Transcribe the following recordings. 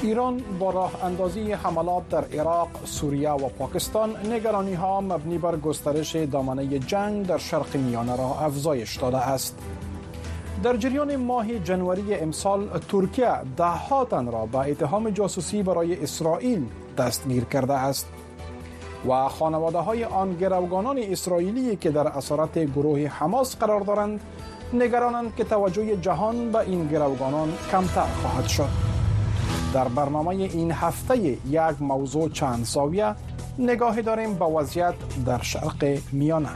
ایران با راه اندازی حملات در عراق، سوریه و پاکستان نگرانی ها مبنی بر گسترش دامنه جنگ در شرق میانه را افزایش داده است. در جریان ماه جنوری امسال ترکیه ده‌ها تن را به اتهام جاسوسی برای اسرائیل دستگیر کرده است و خانواده های آن گروگانان اسرائیلی که در اسارت گروه حماس قرار دارند نگرانند که توجه جهان به این گروگانان کمتر خواهد شد. در برنامه این هفته یک موضوع چند زاویه نگاهی داریم به وضعیت در شرق میانه.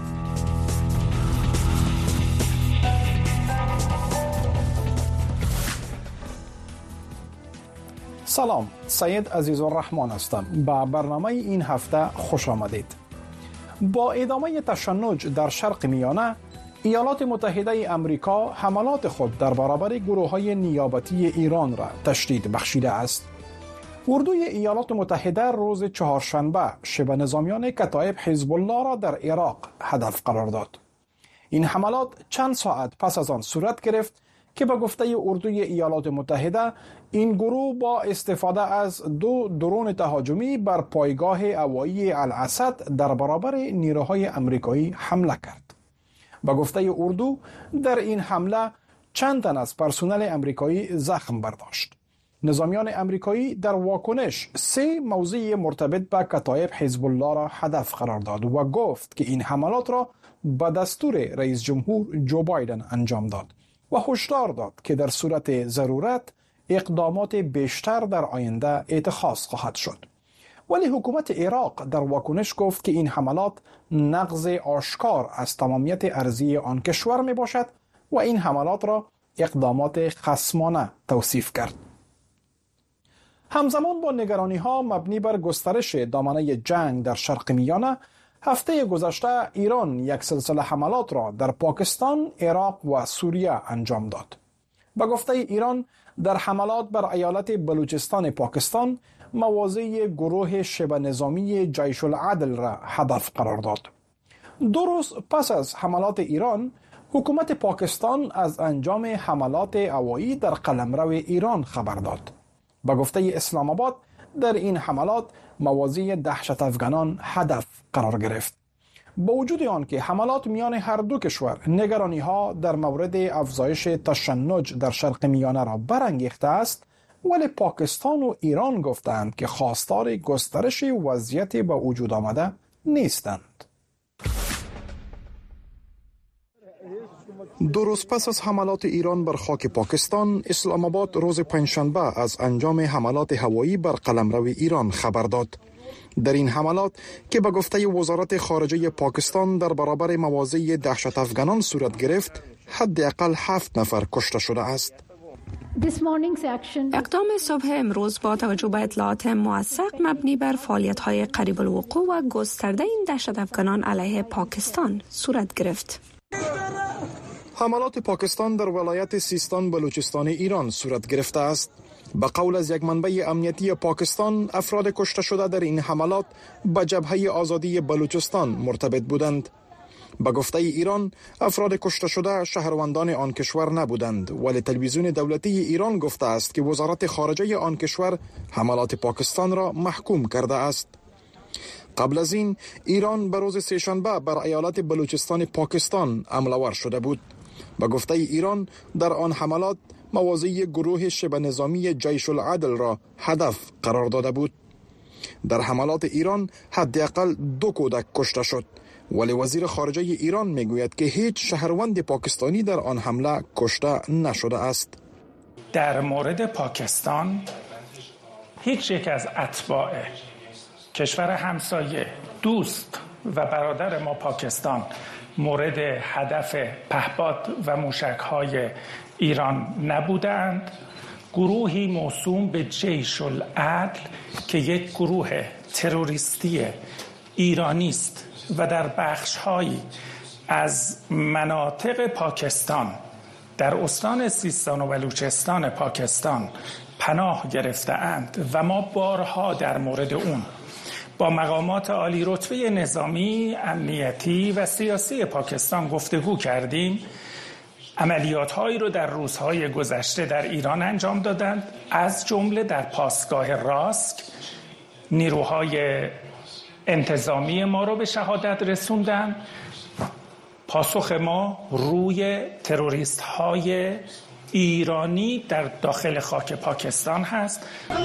سلام، سید عزیزالرحمن هستم. به برنامه این هفته خوش آمدید. با ادامه تشنج در شرق میانه، ایالات متحده امریکا حملات خود در برابر گروه‌های نیابتی ایران را تشدید بخشیده است. اردوی ایالات متحده روز چهارشنبه شبه نظامیان کتایب حزب الله را در عراق هدف قرار داد. این حملات چند ساعت پس از آن صورت گرفت که به گفته اردوی ایالات متحده این گروه با استفاده از 2 درون تهاجمی بر پایگاه هوایی الاسد در برابر نیروهای آمریکایی حمله کرد. به گفته اردو در این حمله چند تن از پرسنل آمریکایی زخم برداشت. نظامیان آمریکایی در واکنش 3 موضع مرتبط به کتایب حزب الله را هدف قرار داد و گفت که این حملات را به دستور رئیس جمهور جو بایدن انجام داد و هشدار داد که در صورت ضرورت اقدامات بیشتر در آینده اتخاذ خواهد شد. ولی حکومت عراق در واکنش گفت که این حملات نقض آشکار از تمامیت ارضی آن کشور می باشد و این حملات را اقدامات خصمانه توصیف کرد. همزمان با نگرانی ها مبنی بر گسترش دامنه جنگ در شرق میانه، هفته گذشته ایران یک سلسله حملات را در پاکستان، عراق و سوریه انجام داد. به گفته ایران در حملات بر ایالت بلوچستان پاکستان مواضع گروه شبه نظامی جیش العدل را هدف قرار داد. 2 روز پس از حملات ایران، حکومت پاکستان از انجام حملات هوایی در قلمرو ایران خبر داد. به گفته اسلام آباد در این حملات مواضع دهشت افغانان هدف قرار گرفت. با وجود آن که حملات میان هر دو کشور نگرانی ها در مورد افزایش تشنج در شرق میانه را برانگیخته است، ولی پاکستان و ایران گفتند که خواستار گسترش وضعیت به وجود آمده نیستند. 2 روز پس از حملات ایران بر خاک پاکستان، اسلام آباد روز پنجشنبه از انجام حملات هوایی بر قلمرو ایران خبر داد. در این حملات که به گفته وزارت خارجه پاکستان در برابر مواضع دهشت افغانان صورت گرفت، حداقل 7 نفر کشته شده است. اقدام صبح امروز با توجه به اطلاعات موثق مبنی بر فعالیت‌های قریب الوقوع و گسترده این دهشت افغانان علیه پاکستان صورت گرفت. حملات پاکستان در ولایت سیستان بلوچستان ایران صورت گرفته است. به قول از یک منبع امنیتی پاکستان، افراد کشته شده در این حملات به جبهه آزادی بلوچستان مرتبط بودند. به گفته ایران، افراد کشته شده شهروندان آن کشور نبودند، ولی تلویزیون دولتی ایران گفته است که وزارت خارجه آن کشور حملات پاکستان را محکوم کرده است. قبل از این، ایران به روز سه‌شنبه بر ایالت بلوچستان پاکستان حمله‌آور شده بود. به گفته ایران، در آن حملات مواضع گروه شبه نظامی جیش العدل را هدف قرار داده بود. در حملات ایران حداقل 2 کودک کشته شد، ولی وزیر خارجه ایران میگوید که هیچ شهروند پاکستانی در آن حمله کشته نشده است. در مورد پاکستان، هیچ یک از اتباع کشور همسایه، دوست و برادر ما پاکستان مورد هدف پهپاد و موشک‌های ایران نبودند. گروهی موسوم به جیش العدل که یک گروه تروریستی ایرانی است و در بخش‌هایی از مناطق پاکستان در استان سیستان و بلوچستان پاکستان پناه گرفته‌اند و ما بارها در مورد اون با مقامات عالی رتبه نظامی، امنیتی و سیاسی پاکستان گفتگو کردیم. عملیات‌هایی رو در روزهای گذشته در ایران انجام دادند، از جمله در پاسگاه راسک نیروهای انتظامی ما رو به شهادت رسوندند. پاسخ ما روی تروریست‌های ایرانی در داخل خاک پاکستان هست.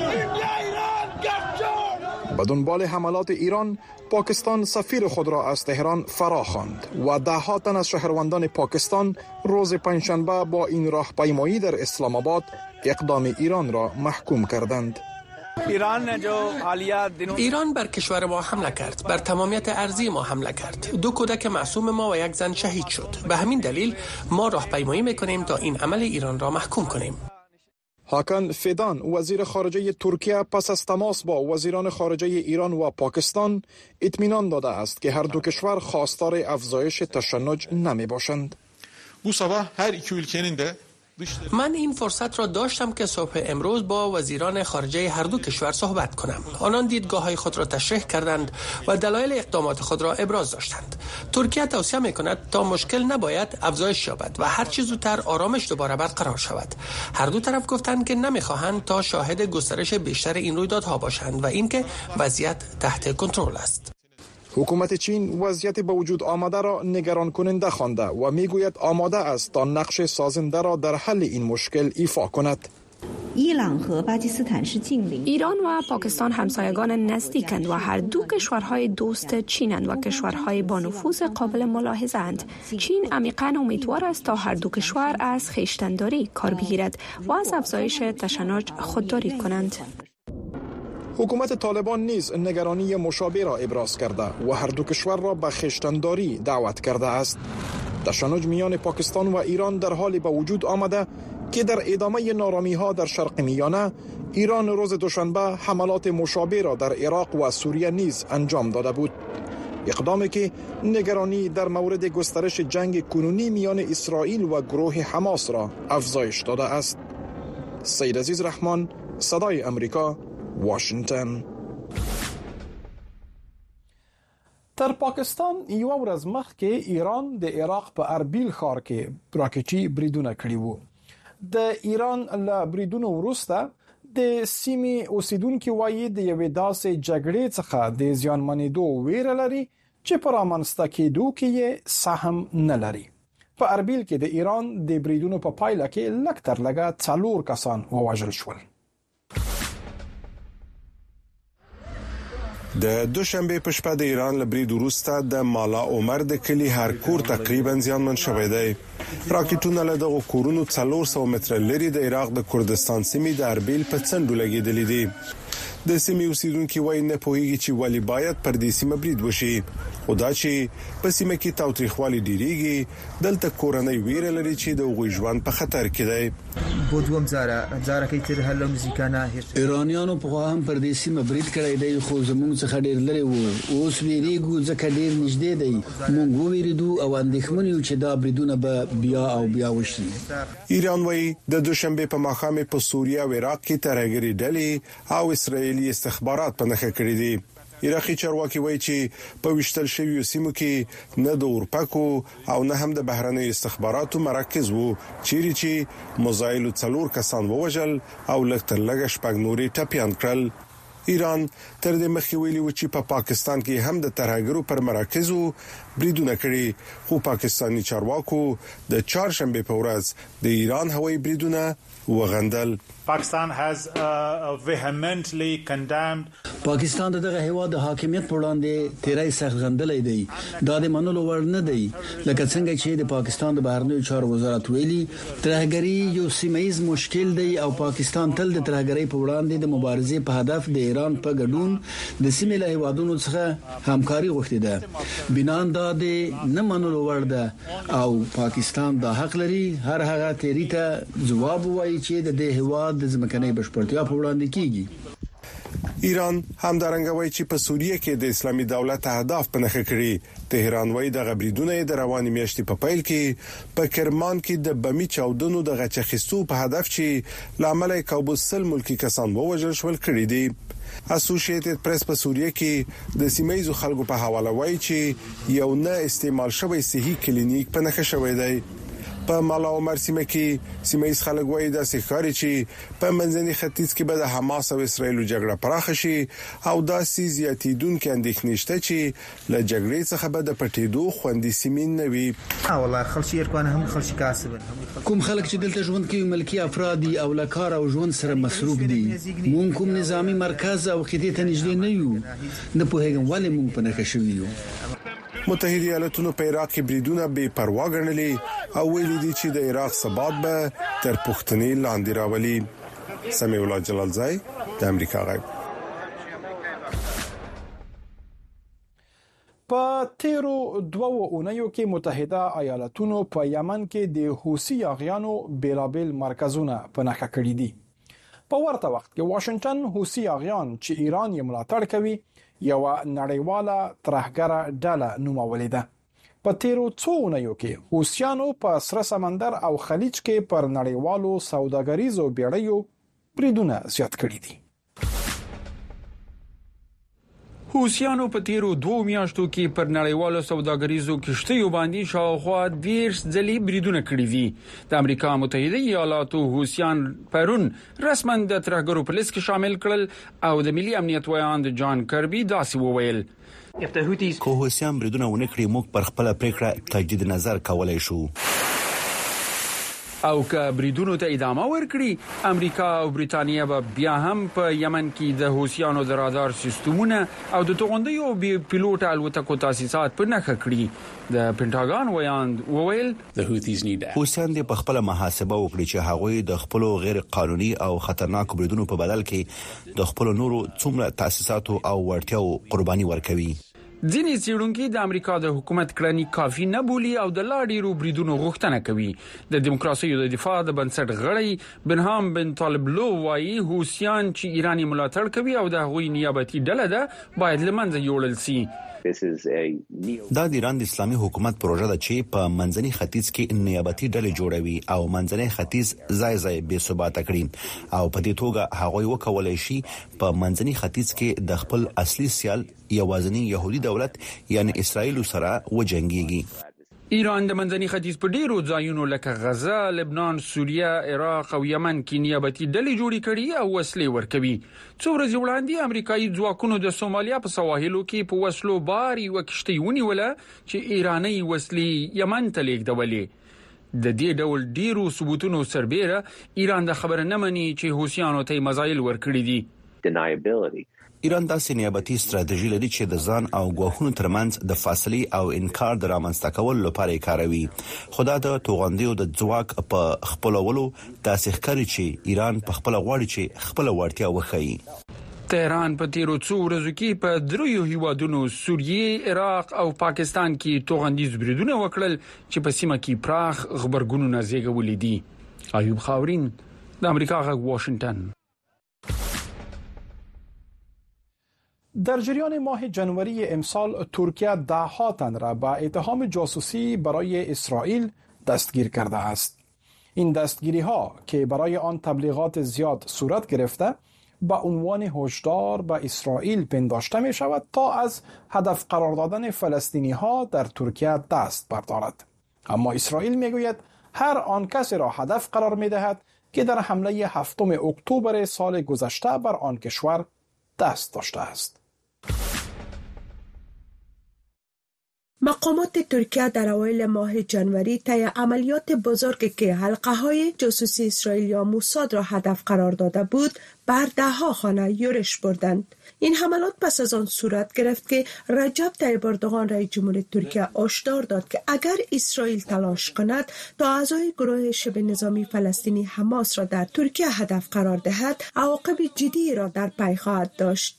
به دنبال حملات ایران، پاکستان سفیر خود را از تهران فرا خواند و ده‌ها تن از شهروندان پاکستان روز پنجشنبه با این راهپیمایی در اسلام آباد اقدام ایران را محکوم کردند. ایران بر کشور ما حمله کرد، بر تمامیت ارضی ما حمله کرد. 2 کودک معصوم ما و 1 زن شهید شد. به همین دلیل ما راهپیمایی میکنیم تا این عمل ایران را محکوم کنیم. هاکان فیدان وزیر خارجه ترکیه پس از تماس با وزیران خارجه ایران و پاکستان اطمینان داده است که هر دو کشور خواستار افزایش تشنج نمی باشند. من این فرصت را داشتم که صبح امروز با وزیران خارجه هر دو کشور صحبت کنم. آنان دیدگاه‌های خود را تشریح کردند و دلایل اقدامات خود را ابراز داشتند. ترکیه توصیه می‌کند تا مشکل نباید افزایش یابد و هر چه زودتر آرامش دوباره برقرار شود. هر دو طرف گفتند که نمی‌خواهند تا شاهد گسترش بیشتر این رویدادها باشند و اینکه وضعیت تحت کنترل است. حکومت چین وضعیت به وجود آمده را نگران کننده خوانده و میگوید آماده است تا نقش سازنده را در حل این مشکل ایفا کند. ایران و پاکستان همسایگان نزدیکند و هر دو کشورهای دوست چینند و کشورهای با نفوذ قابل ملاحظه‌اند. چین عمیقاً امیدوار است تا هر دو کشور از خویشتن‌داری کار بگیرد و از افزایش تشنج خودداری کنند. حکومت طالبان نیز نگرانی مشابه را ابراز کرده و هر دو کشور را به خویشتن‌داری دعوت کرده است. تشنج میان پاکستان و ایران در حال به وجود آمده که در ادامه نارامی‌ها در شرق میانه، ایران روز دوشنبه حملات مشابه را در عراق و سوریه نیز انجام داده بود. اقدامی که نگرانی در مورد گسترش جنگ کنونی میان اسرائیل و گروه حماس را افزایش داده است. سید عزیز رحمان، صدای امریکا، واشنگتن. در پاکستان یو ورځ مخکې ایران د عراق په اربیل ښار کې راکټي بریدونه کړي وو. د ایران له بریدونو وروسته د سیمې اوسیدونکو وایي د یوې داسې جګړې څخه د زیانمنېدو ویره لري چې په رامنځته کېدو کې یې سهم نه لري. په اربیل کې د ایران د بریدونو په پایله کې لږ تر لږه 4 کسان ووژل شول. د دوشنبه په شپه د ایران له برید وروسته د مالا عمر د کلی هر کور تقریبا زیانمن شوی دی. راکټونه له دغه کورونو 400 متره لري د عراق د کردستان سیمې د اربیل په څنډو لګیدلې دي. د سیمې اوسیدونکو وایي نه پوهیږي چې ولی باید پر دې سیمه برید وشي. خدا چې په سیمه کې تاوتریخوالي ډیریږي، دلته کورنۍ ویره لري چې د غوي ژوند په خطر کې دی. بودوم زارا کې تر هلو مزیکانا ایرانیانو په هم پر دې سیمه برید کړی دی، خو زموږ څخه ډیر لري وو. اوس ویریږو ځکه ډیر نږدې دی. موږ ویریدو او اندېښمن یو چې دا بریدونه به بیا وشي. ایران وایي د دوشنبه په ماښام په سوریه او عراق کې ترهګری ډلې او اسرایلی استخبارات په نښه کړې دي. عراقي چارواکي وایي چې په وشتل شویو سیمو کې نه د اورپکو او نه هم د بهرنۍ استخباراتو مراکز وو، چیرې چې مزایلو 4 کسان ووژل او لږ تر لږه 6 نورې ټپیان کړل. ایران تر دې مخکې ویلي و چې په پاکستان کې هم د ترهګرو پر مراکزو بریدونه کړي، خو پاکستاني چارواکو د چهارشنبه په ورځ د ایران هوایي بریدونه وغندل. Pakistan has vehemently condemned. پاکستان دغه هیواد د حاکمیت پر وړاندې تیرای سخت غندلې دی. دا د منلو وړ نه دی. لکه څنګه چې د پاکستان د بهرنیو چارو وزارت ویلي، ترهګری یو سیمایي مشکل دی او پاکستان تل د ترهګری په وړاندې د مبارزې په هدف د ایران په ګډون د سیمې له هیوادونو څخه همکاري غوښتي ده. بنان دا د نه منلو وړ ده او پاکستان دا حق لري هر هغه تیری ته جواب وایي چې د دې هیواد د ځمکنۍ بشپړتیا په وړاندې کیږي. ایران همدارنګه وایي چې په سوریه کې د اسلامي دولت اهداف په نښه کړي. تهران وایي د غبرګونونو د رواني میاشتې په پیل کې په کرمان کې د بمی چاودنو د غچخستو په هدف چې لامل کابوسل ملکی کسان ووژل شول کړي دي. اسوسییټډ پریس په سوریه کې د سیمایي خلکو په حواله وایي چې یو نه استعمال شوی صحي کلینیک په نښه شوی دی. په مالاومر سیمه کې سیمه‌یز خلک وایي د ښکاری چې په منځني ختیځ کې به د حماس او اسرایل جګړه پراخ شي او دا زیاتیدونکو اندېښنې شته چې له جګړې څخه به د پټېدو خوندې سیمین نه وي. والله خلک یې هم خلک کاسب کوم خلک چې دلته ژوند کوي ملکی افراد او لکار او ژوند سره مصروف دي. مونږ کوم نظامی مرکز او خدای ته نږدې نه یو. نه پوهیږم ولې مونږ په نکه شو یو. متحده ایالاتونو په عراق کې بریدونه بې پروا ګڼلي او ویلي دي چې د عراق ثبات به تر پښتنې لاندې راولي. سمیع الله جلالزای د امریکا غږ. په تیرو 2 اونیو کې متحده ایالاتونو په یمن کې د حوثي اغیانو بیلابل مرکزونه په نښه کړی دي. په ورته وخت کې واشنگټن حوثي اغیان چې ایران یې ملاتړ کوي یو نړیواله ترهګره ډله نومولې ده. په تیرو 2 اونیو کې حوثیانو په سره سمندر او خلیج کې پر نړیوالو سوداګریزو بیړیو بریدونه زیات کړي دي. حوثیانو په تیرو 2 میاشتو کې پر نړیوالو سوداګریزو کشتیو باندې شاوخوا 10 ځلې بریدونه کړي دي. د امریکا متحده ایالاتو حوثیان پرون رسما د ترهګرو په لیست کې شامل کړل او د ملي امنیت ویاند جان کربي داسې وویل: که حوثیان بریدونه ونه کړي موږ پر خپل پریکړه تجدید نظر کولای شو. او که بریدونو ته ادامه ورکړي امریکا او بریتانیا به بیا هم په یمن کې د حوثیانو د رادار سیستمونه او د توغندیو بي پیلوټ الوتکو تاسیسات په نښه کړي. د پینټاګون ویاند وویل حوثیان د خپل محاسبه وکړي چې هغوی د خپل غیر قانوني او خطرناک بریدونو په بدل کې د خپل نورو څومره تاسیساتو او وړتیاو قرباني ورکوي. ځینې څېړونکي د امریکا د حکومت کړنې کافي نه بولي او د لا ډیرو بریدونو غوښتنه کوي. د دیموکراسي د دفاع د بنسټ غړی بنهام بن طالب لو وايي حوثیان چې ایرانی ملاتړ کوي او د هغوی نیابتي ډله ده باید لمنځه یوړل شي. دا د ایران د اسلامي حکومت پروژه ده چې په منځني ختیځ کې نیابتي ډلې جوړوي او منځني ختیځ ځای بې ثبات کړي او په دې توګه هغوی وکولای شي په منځني ختیځ کې د خپل اصلي سیال یوازنی يهودي دولت یعنی اسرائیل سره وجنګيږي. ایران د منځني ختیځ په ډیرو ځایونو لکه غزه، لبنان، سوریه، عراق او یمن کې نیابتي ډلې جوړې کړي او وسلې ورکوي. څو ورځې وړاندې امریکایي ځواکونو د سومالیا په سواحلو کې په وسلو باري وکشتي ونیوله چې ایرانی وسلې یمن ته لیږدولې. د دې ډول ډیرو ثبوتونو سربېره ایران د خبره نه مني چې حوثیانو ته مزایل ورکړي دي. ایران داسې نیابتي ستراتیژي لري چې د ځان او ګواښونو ترمنځ د فاصلې او انکار د رامنځته کولو لپاره کاروي. خدا د توغندیو د ځواک په خپلولو داسې ښکاري چې ایران په خپل غواړي چې خپل وړتیا وښيي. تهران په تیرو څو ورځو کې په دریو هیوادونو سوریه، عراق او پاکستان کې توغندیز بریدونه وکړل چې په سیمه کې پراخ خبرګونونه زیږولې دي. ایوب خاورین د امریکا غږ واشنگټن. در جریان ماه جنوری امسال ترکیه 10 تن را به اتهام جاسوسی برای اسرائیل دستگیر کرده است. این دستگیری ها که برای آن تبلیغات زیاد صورت گرفته با عنوان هشدار به اسرائیل پنداشته می شود تا از هدف قرار دادن فلسطینی ها در ترکیه دست بردارد. اما اسرائیل می گوید هر آن کسی را هدف قرار می دهد که در حمله 7 اکتبر سال گذشته بر آن کشور دست داشته است. مقامات ترکیه در اوایل ماه جنوری طی عملیات بزرگی که حلقه‌های جاسوسی اسرائیل یا موساد را هدف قرار داده بود بر 10 خانه یورش بردند. این حملات پس از آن صورت گرفت که رجب طیب اردوغان رئیس جمهوری ترکیه هشدار داد که اگر اسرائیل تلاش کند تا اعضای گروه شبه نظامی فلسطینی حماس را در ترکیه هدف قرار دهد عواقب جدی را در پی خواهد داشت.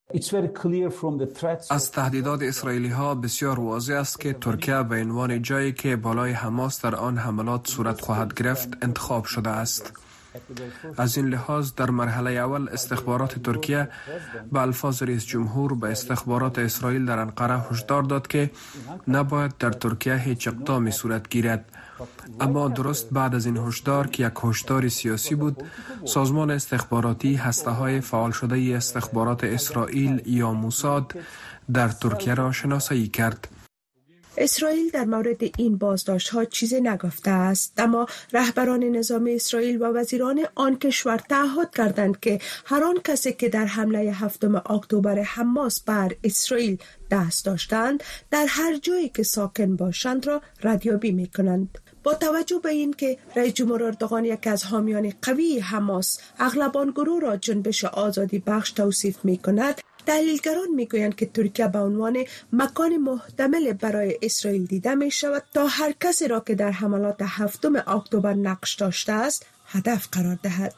از تهدیدات اسرائیلی ها بسیار واضح است که ترکیه به عنوان جایی که بالای حماس در آن حملات صورت خواهد گرفت انتخاب شده است. از این لحاظ در مرحله اول استخبارات ترکیه به الفاظ رئیس جمهور به استخبارات اسرائیل در انقره هشدار داد که نباید در ترکیه هیچ اقدامی صورت گیرد. اما درست بعد از این هشدار که یک هشدار سیاسی بود، سازمان استخباراتی هسته‌های فعال شده استخبارات اسرائیل یا موساد در ترکیه را شناسایی کرد. اسرائیل در مورد این بازداشت‌ها چیزی نگفته است، اما رهبران نظام اسرائیل و وزیران آن کشور تعهد کردند که هر آن کسی که در حمله 7 اکتبر حماس بر اسرائیل دست داشتند در هر جایی که ساکن باشند را ردیابی می‌کنند. با توجه به این که رئیس جمهور اردوغان یکی از حامیان قوی حماس اغلب آن گروه را جنبش آزادی بخش توصیف می‌کند، تحلیلگران میگویند که ترکیه به عنوان مکان محتمل برای اسرائیل دیده می شود تا هر کسی را که در حملات 7 اکتبر نقش داشته است هدف قرار دهد.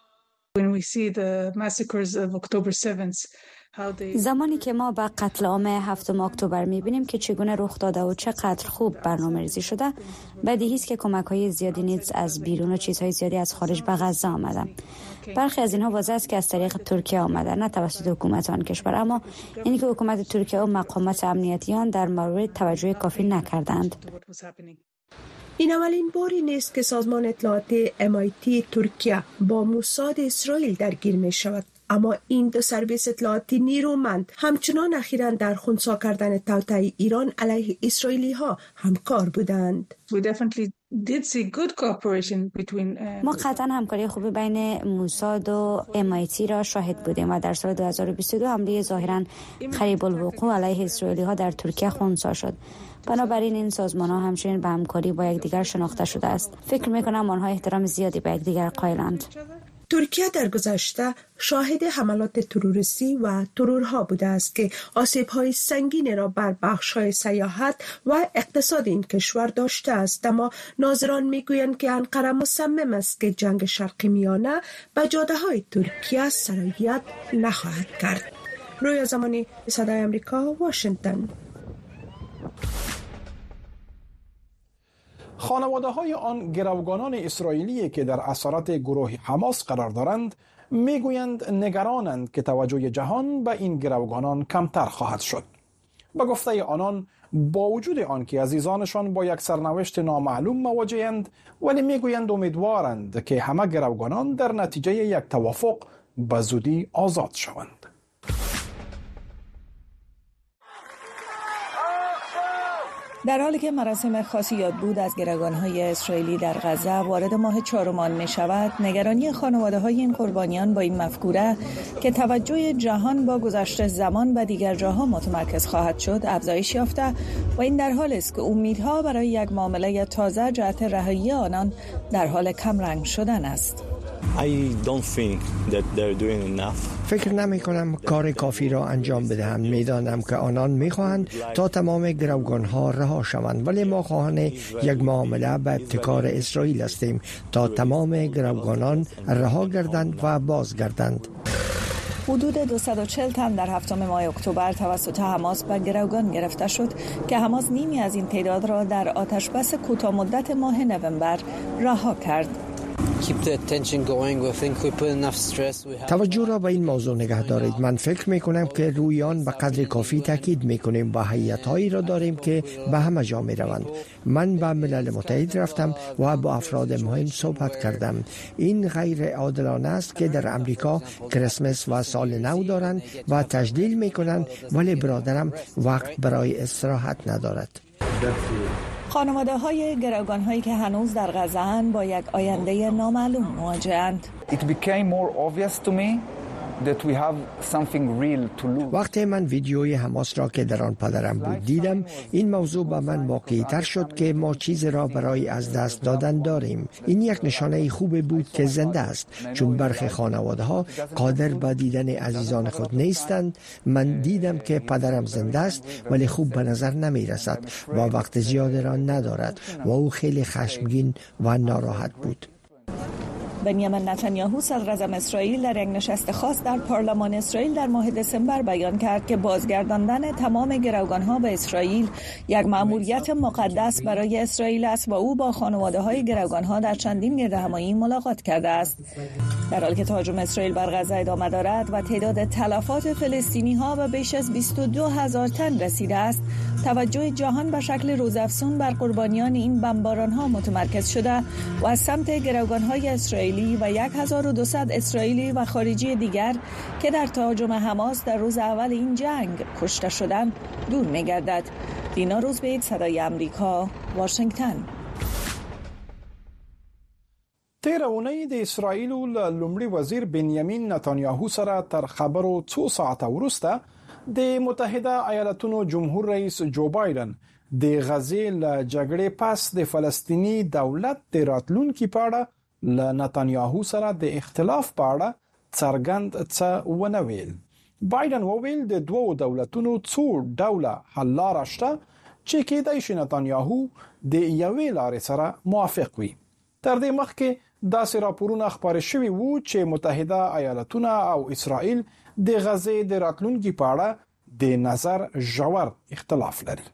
زمانی که ما به قتل عام 7 اکتبر می‌بینیم که چگونه رخ داده و چقدر خوب برنامه‌ریزی شده، بدیهی است که کمک‌های زیادی نیز از بیرون و چیزهای زیادی از خارج به غزه آمده. برخی از اینها واضح است که از طریق ترکیه آمده، نه توسط حکومت آن کشور، اما اینکه حکومت ترکیه و مقامات امنیتی آن در مورد توجه کافی نکردند. این اولین باری نیست که سازمان اطلاعاتی MIT ترکیه با موساد اسرائیل درگیر می شود، اما این دو سرویس اطلاعاتی نیرومند همچنان اخیراً در خنثی کردن توطئه ایران علیه اسرائیلی ها همکار بودند. ما قطعا همکاری خوبی بین موساد و MIT را شاهد بودیم و در سال 2022 حمله ظاهراً قریب الوقوع علیه اسرائیلی ها در ترکیه خنثی شد. بنابراین این سازمان ها همچنین به همکاری با یکدیگر شناخته شده است. فکر می‌کنم آنها احترام زیادی به یکدیگر قائلند. ترکیه در گذشته شاهد حملات تروریستی و ترورها بوده است که آسیب‌های سنگین را بر بخش‌های سیاحت و اقتصاد این کشور داشته است، اما ناظران می‌گویند که انقره مصمم است که جنگ شرقی میانه به جاده‌های ترکیه سرایت نخواهد کرد. رویا زمانی، صدای آمریکا، واشنگتن. خانواده‌های آن گروگانان اسرائیلی که در اسارت گروه حماس قرار دارند میگویند نگرانند که توجه جهان به این گروگانان کمتر خواهد شد. به گفته آنان با وجود آنکه عزیزانشان با یک سرنوشت نامعلوم مواجه‌اند، ولی میگویند امیدوارند که همه گروگانان در نتیجه یک توافق به زودی آزاد شوند. در حالی که مراسم خاصی یادبود از گروگان‌های اسرائیلی در غزه وارد ماه چهارم می شود، نگرانی خانواده‌های این قربانیان با این مفکوره که توجه جهان با گذشت زمان به دیگر جاها متمرکز خواهد شد افزایش یافته و این در حالی است که امیدها برای یک معامله تازه جهت رهایی آنان در حال کمرنگ شدن است. فکر نمی کنم کار کافی را انجام بدهم. میدانم که آنان میخواهند تا تمام گروگانها رها شوند، ولی ما خواهان یک معامله به ابتکار اسرائیل هستیم تا تمام گروگانان رها گردند و بازگردند. حدود 240 تن در 7 ماه اکتبر توسط حماس به گروگان گرفته شد که حماس نیمی از این تعداد را در آتشبس کوتاه مدت ماه نوامبر رها کرد. توجه را به این موضوع نگه دارید. من فکر می کنم که روی آن به قدر کافی تاکید می کنیم و هیئت‌هایی را داریم که به همه جا می روند. من به ملل متحد رفتم و با افراد مهم صحبت کردم. این غیر عادلانه است که در امریکا کریسمس و سال نو دارند و تجلیل می کنند، ولی برادرم وقت برای استراحت ندارد. خانواده‌های گروگان‌هایی که هنوز در غزه اند با یک آینده نامعلوم مواجه‌اند. وقتی من ویدیوی حماس را که در آن پدرم بود دیدم، این موضوع به من واقعی تر شد که ما چیزی را برای از دست دادن داریم. این یک نشانه خوب بود که زنده است، چون برخی خانواده ها قادر به دیدن عزیزان خود نیستند. من دیدم که پدرم زنده است ولی خوب به نظر نمی رسد و وقت زیاد را ندارد و او خیلی خشمگین و ناراحت بود. بنیامین نتانیاهو صدراعظم اسرائیل در یک نشست خاص در پارلمان اسرائیل در ماه دسامبر بیان کرد که بازگرداندن تمام گروگانها به اسرائیل یک مأموریت مقدس برای اسرائیل است و او با خانواده‌های گروگانها در چندین گردهمایی ملاقات کرده است. در حالی که تهاجم اسرائیل بر غزه ادامه دارد و تعداد تلفات فلسطینی‌ها به بیش از 22,000 تن رسیده است، توجه جهان به شکل روزافزون بر قربانیان این بمباران‌ها متمرکز شده و از سمت گروگان‌های اسرائیل اسرائیلی و 1200 اسرائیلی و خارجی دیگر که در تهاجم حماس در روز اول این جنگ کشته شدند دور می‌گردد. دینا روزبه، صدای آمریکا، واشنگتن. تیر اونۍ د اسرائیل لومړي وزیر بنیامین نتانیاهو سره تر خبرو 2 ساعته وروسته د متحده ایالاتونو جمهور رئیس جو بایدن د غزې له جګړې پس د فلسطینی دولت د راتلونکي په اړه له نتانیاهو سره د اختلاف په اړه څرګند څه ونه ویل. بایدن وویل د دوو دولتونو څو ډوله حل لاره شته چې کېدای شي نتانیاهو د یوې لارې سره موافق وي. تر دې مخکې داسې راپورونه خپاره شوي وو چې متحده ایالاتونه او اسرائیل د غزې د راتلونکي په اړه د نظر ژور اختلاف لري.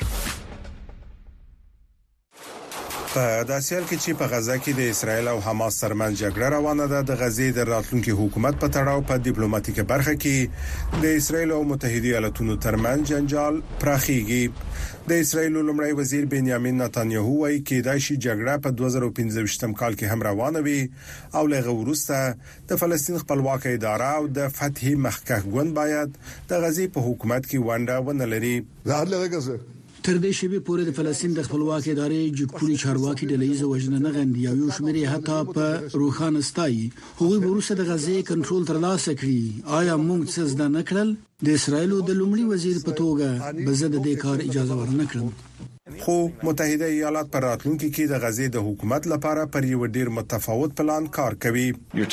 په داسې حال کې چې په غزا کې د اسرایل او حماس ترمنځ جګړه روانه ده، د غزې د راتلونکي حکومت په تړاو په ډیپلوماټیکه برخه کې د اسرایل او متحده ایالاتونو ترمنځ جنجال پراخیږي. د اسرایل لومړی وزیر بنیامین نتانیاهو وايي کېدای شي جګړه په 2015 کال کې هم روانه وي او لږ وروسته د فلسطین خپلواک اداره او د فتح مخکښ ګوند باید د غزې په حکومت کې ونډه ونلري. تر دې شی به پورې د فلسطین د خپلواک ادارې جګپوري چارواکي د لیزه وژنه نه غندي او یو شمېر حتی په روخانه ستایي هغوی ورسره د غزې کنټرول ترلاسه کړي. آیا موږ څه زده نه کړل؟ د اسرایل د لومړي وزیر په توګه به زه د دې کار اجازه ورنکړم. خو متحده ایالات پر راتلونکي کې د غزې د حکومت لپاره پر یو ډیر متفاوت پلان کار کوي.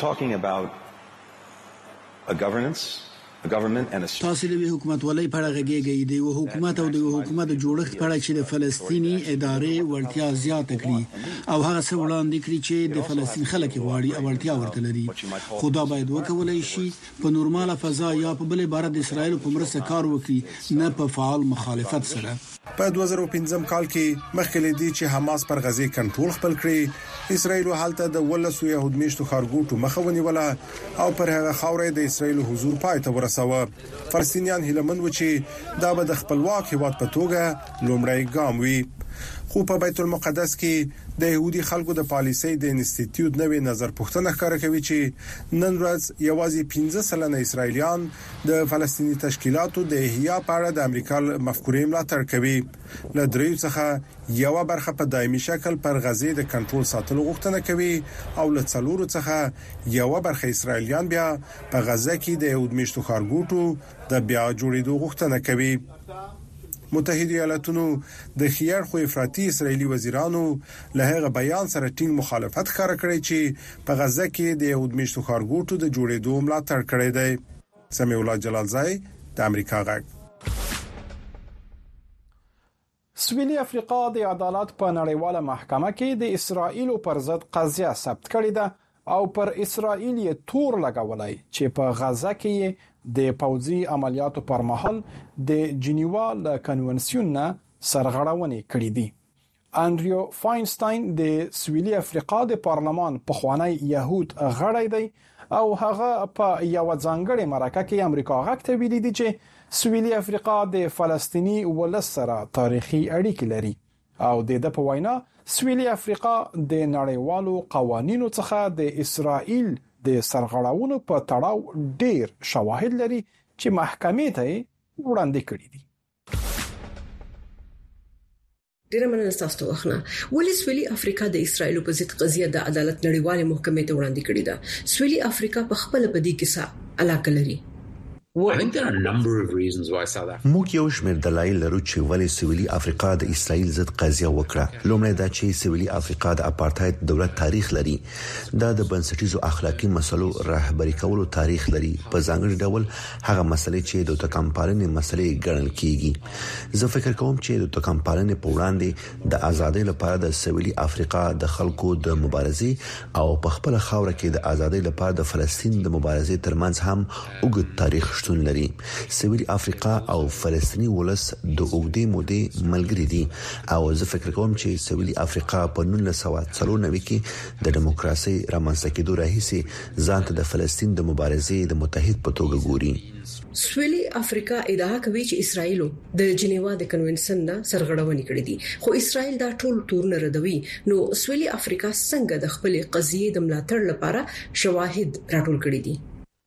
تاسو د حکومت ولې په اړه غږیږئ د حکومت او د حکومت جوړښت په اړه چې د فلسطینی ادارې ورتیا زیات کړي او هغه څه وړاندې کړي چې د فلسطین خلک غواړي او ورتیا ورته لري. خدا باید وکولای شي په نورماله فضا یا په بل عبارت د اسرایل په مرسته کار وکړي، نه په فعال مخالفت سره. په 2015 کال کې مخکې دي چې حماس پر غزې کنټرول خپل کړي، اسرایل حالت د ولسو يهود میشتو خارګوټو مخاوني ولا او پر هغه خاورې د اسرایل حضور پای ته ورسوه. فلسطینیان هیلمن و چې دا به د خپلواک هیواد په توګه لومړی ګام وي. خو په بیت المقدس کې د يهودي خلکو د پالیسۍ د انسټیټیوټ نوې نظر پوښتنه ښکاره کوي چې نن ورځ یوازې 15% اسرایلیان د فلسطینی تشکیلاتو د احیا په اړه د امریکا مفکورې ملاتړ کوي. له دریو څخه یو برخه په دایمي شکل پر غزې د کنټرول ساتلو غوښتنه کوي او له څلورو څخه یو برخه اسرایلیان بیا په غزه کې د يهود میشتو خارګوټو د بیا جوړېدو غوښتنه کوي. متحده ایالاتونو د خيار خو افراطي اسرایلی وزیرانو له هغه بیان سره ټینګ مخالفت ښکاره کړی چې په غزه کې د يهود میشتو خارګوټو د جوړېدو ملاتړ کړی دی. سمیع الله جلالزای، د امریکا غږ. سویلي افریقا د عدالت په نړیواله محکمه کې د اسرایل پر ضد قضیه ثبت کړې ده او پر اسرائیل تور لګولای چې په غزه کې د پوځي عملیاتو پر مهال د جنیوا ل کنونسیون نه سرغړونې کړې دي. انډریو فاینستاین د سویلي افریقا د پارلمان پخوانی يهود غړی دی او هغه په یو ځانګړي مرکه کې امریکا غږ ته ویلي دی چې سویلي افریقا د فلسطینی ولس سره تاریخي اړیکې لري او د په وینا سویلي افریقا د نړیوالو قوانینو څخه د اسرائیل د سرغړاونو په تړاو ډیر شواهد لري چې محکمې ته وړاندې کړي دي. ډیره مننه تاسو ته وخنه. ولې سویلي افریقا د اسرایل په ضد قضیه د عدالت نړیوالې محکمې ته وړاندې کړې ده؟ سویلي افریقا په خپل په دې کې څه علاقه لري؟ موږ یو شمېر دلایل لرو چې ولې سویلي افریقا د اسرایل ضد قضیه وکړه. لومړی دا چې سویلي افریقا د اپارټاید دولت تاریخ لري، دا د بنسټیزو اخلاقی مسلو رهبری کولو تاریخ لري، په ځانګړي ډول هغه مسلې چې د توکمپالنې مسلې ګڼل کیږي. زه فکر کوم چې د توکمپالنې په وړاندې د ازادۍ لپاره د سویلي افریقا د خلکو د مبارزې او په خپل خاور کې د ازادۍ لپاره د فلسطین د مبارزې ترمنځ هم اوږد تاریخ شتون لري. سویل افریقا او فلسطینی ولس د اوږدې مودې ملګری دي او زه فکر کوم چې سویل افریقا په 1993 کې د دیموکراسي رامنځته کېدو راهیسي ځان ته د فلسطین د مبارزې د متحد په توګه ګوري. سویلي افریقا ادعا کوي چې اسرائیل د جنیوا د کنونسن نه سرغړونې کړې دي، خو اسرائیل دا ټول تورونه ردوي. نو سویلي افریقا څنګه د خپل قضیې د ملاتړ لپاره شواهد راټول کړي دي؟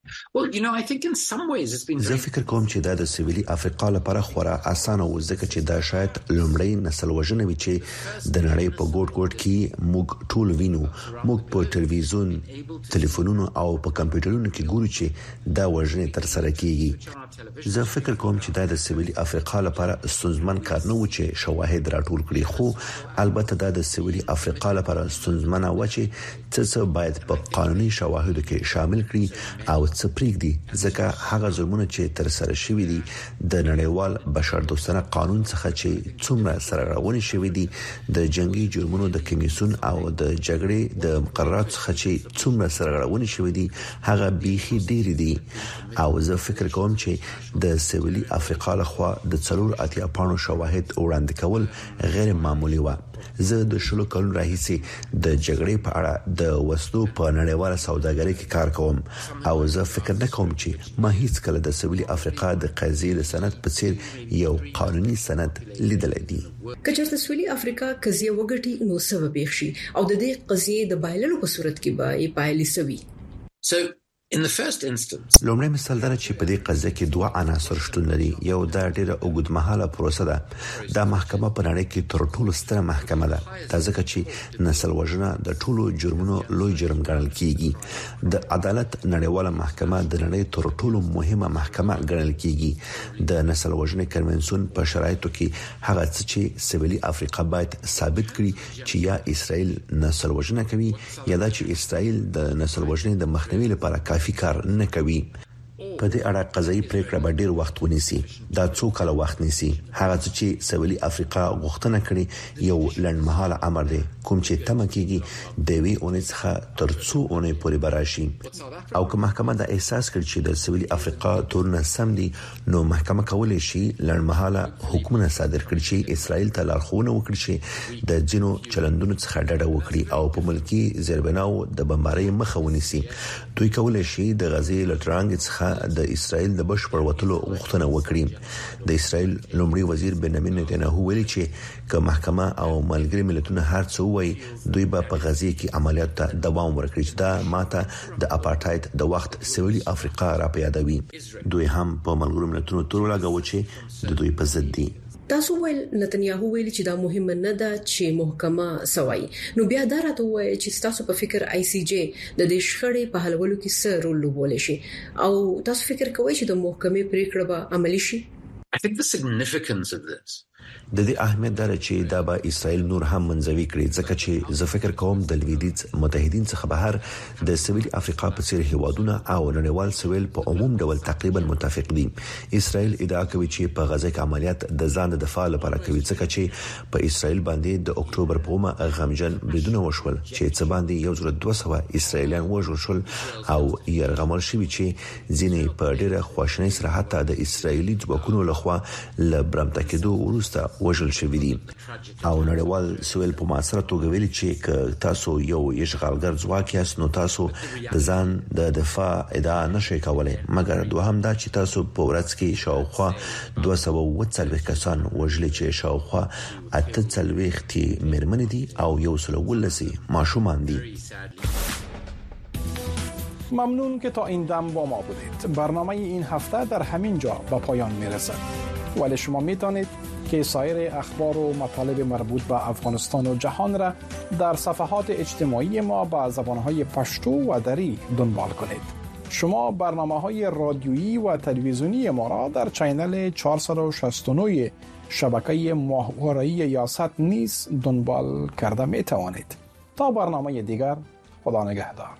زه فکر کوم چې دا د سویلي افریقا لپاره خورا اسانه و، ځکه چې دا شاید لومړی نسل وژنه وي چې د نړۍ په ګوټ ګوټ کې موږ ټول وینو. موږ په ټلویزیون، ټلیفونونو او په کمپیوټرونو کې ګورو چې دا وژنه تر سره کیږي. زه فکر کوم چې دا د سویلي افریقا لپاره ستونزمن کار نه و چې شواهد راټول کړي، خو البته دا د سویلي افریقا لپاره ستونزمنه و چې څه باید په قانوني شواهدو کې شامل کړي او سپریږدي، ځکه هغه ظلمونه چې تر سره شوي دي د نړیوال بشردوستانه قانون څخه چې څومره سرغړونې شوي دي، د جنگي جرمونو د کمیسیون او د جګړې د مقررات څخه چې څومره سرغړونې شوي دي، هغه بيخي ډېر دي. او زه فکر کوم چې د سویلي افریقا لخوا د 4 پاڼو شواهد وړاندې کول غیر معمولی و. زه د شلو کلونو راهیسي د جګړې په اړه د وسلو په نړیواله سوداګرۍ کې کار کوم او زه فکر نه کوم چې ما هیڅ کله د سویلي افریقا د قضیې د سند په څیر یو قانوني سند لیدلی دی. کچېرته سویلي افریقا قضیه وګټي نو سبب یې شي او د دې قضیې د بایللو په صورت کې به یې پایلې سوي. لومړی مثال دا چې په دې قضیه کې 2 عناصر شتون لري. یو دا ډیره اوږدمهاله پروسه ده. دا محکمه په نړۍ کې تر ټولو ستره محکمه ده، دا ځکه چې نسل وژنه د ټولو جرمونو لوی جرم ګڼل کیږي. د عدالت نړیواله محکمه د نړۍ تر ټولو مهمه محکمه ګڼل کیږي. د نسل وژنې کنونسیون په شرایطو کې هغه څه چې سویلي افریقا باید ثابت کړي چې یا اسرائیل نسل وژنه کوي یا دا چې اسرائیل د نسل وژنې د مخنیوي لپاره کافي کار نه کوي. په دې اړه قضایي پریکړه به ډیر وخت ونیسي. دا څو کله وخت نیسي. هغه چې سویلي افریقا غوښتنه کړي یو لنډمهاله امر دی کوم چې تم کېږي د وی اونۍ څخه تر څو اونۍ پورې براشي. او که محکمه د احساس کړي چې د سویلي افریقا تورونه سم دي، نو محکمه کولای شي لنډمهاله حکمونه صادر کړي چې اسرائیل ته لارښوونه وکړي چې د ځینو چلندونو څخه ډډه وکړي او په ملکی زیربناو د بمبارۍ مخه ونیسي. دوی کولای شي د غزې لټرانګ څخه د اسرائیل د بشپړ وټلو غوښتنه وکړي. د اسرائیل لومړي وزیر بنیامین نتنیاهو ویلي چې که محکمه او ملګری ملتونه هر څه وایي، دوی به په غزې کې عملیات ته دوام ورکړي چې دا ماته د اپارټاید د وخت سویلي افریقا را پیادوي. دوی هم په ملګرو ملتونو تور لګاوه چې د دوی په ضد دي. تاسو ویل نتنیاهو ویل چې دا مهم نه ده چې محکمه سوای، نو بیا دا راته وایي چې تاسو په فکر آی سی جی د دې شخړې په حلولو کې څه رول لوبولی شي او تاسو فکر کوئ چې د محکمې پریکړه به عملی شي؟ I think the significance of this د دې اهمیت دا چې دا به اسرائیل نور هم منځوي کړي، ځکه چې زه فکر کوم د لویدیځ متحدین څخه بهر د سویلي افریقا په څیر هیوادونه او نړیوال سویل په عموم ډول تقریبا متفق دي. اسرائیل ادعا کوي چې په غزه کې عملیات د ځان د دفاع لپاره کوي، ځکه چې په اسرائیل باندې د اکتوبر په اومه غمجن بریدونه وشول چې څه باندې 1200 اسرائیلیان وژل شول او یرغمل شوی چې ځینې په ډیره خواشنۍ سره حتی د اسرائیلي ځواکونو لخوا ل برمته کېدو وروسته وژل شوی دي. او نړیوال سویل په معاصره توګه ویلي چې که تاسو یو اشغالګر ځواک یاست، نو تاسو د ځان د دفاع ادعا نشئ کولای، مګر دوهم دا چې تاسو په ورځ کې شاوخوا 240 کسان وژل چې شاوخوا 48 مېرمنې دي او 119 ماشومان دي. ممنون که تا این دم با ما بودید. برنامه این هفته در همین جا به پایان میرسد. ولی شما میتونید که سایر اخبار و مطالب مربوط به افغانستان و جهان را در صفحات اجتماعی ما با زبانهای پشتو و دری دنبال کنید. شما برنامه‌های رادیویی و تلویزیونی ما را در چینل 469 شبکه ماهواره‌ای یاست نیز دنبال کرده میتوانید. تا برنامه دیگر، خدا نگهدار.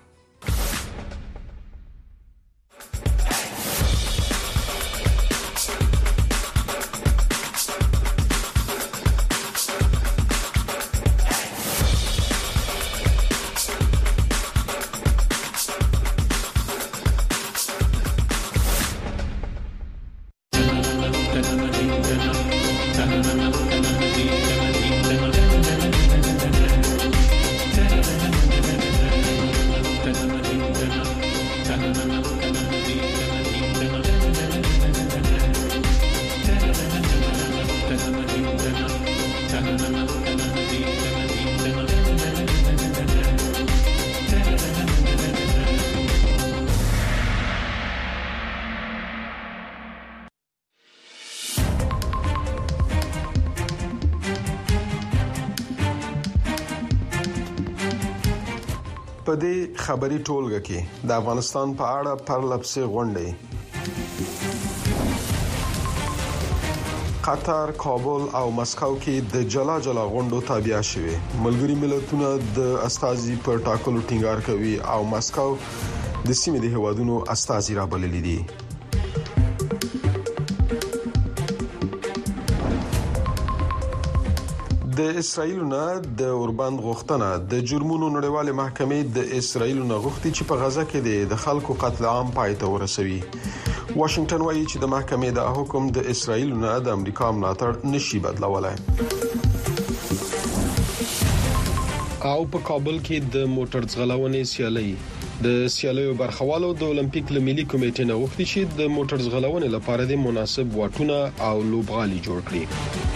په دې خبري ټولګه کې د افغانستان په اړه پرلپسې غونډې قطر، کابل او مسکو کې د جلا غونډو تابع شوه. ملګری ملتونه د استازي په ټاکلو ټینګار کوي او مسکو د سیمې د هوادونو استازي را بللي دي. د اسرایل نه د اوربند غوښتنه د جرمونو نړیوالې محکمې د اسرایل نه غوښتي چې په غزا کې د خلکو قتل عام پای ته ورسوي. واشنگټن وایي چې د محکمې د حکم د اسرایل نه د امریکا ملاتړ نشي بدلولای. او په کابل کې د موټر ځغلونې سیالۍ برخوالو د اولمپیک ملي کمیټې نه غوښتي چې د موټر ځغلونې لپاره د مناسب واټونه او لوبغالي جوړ کړي.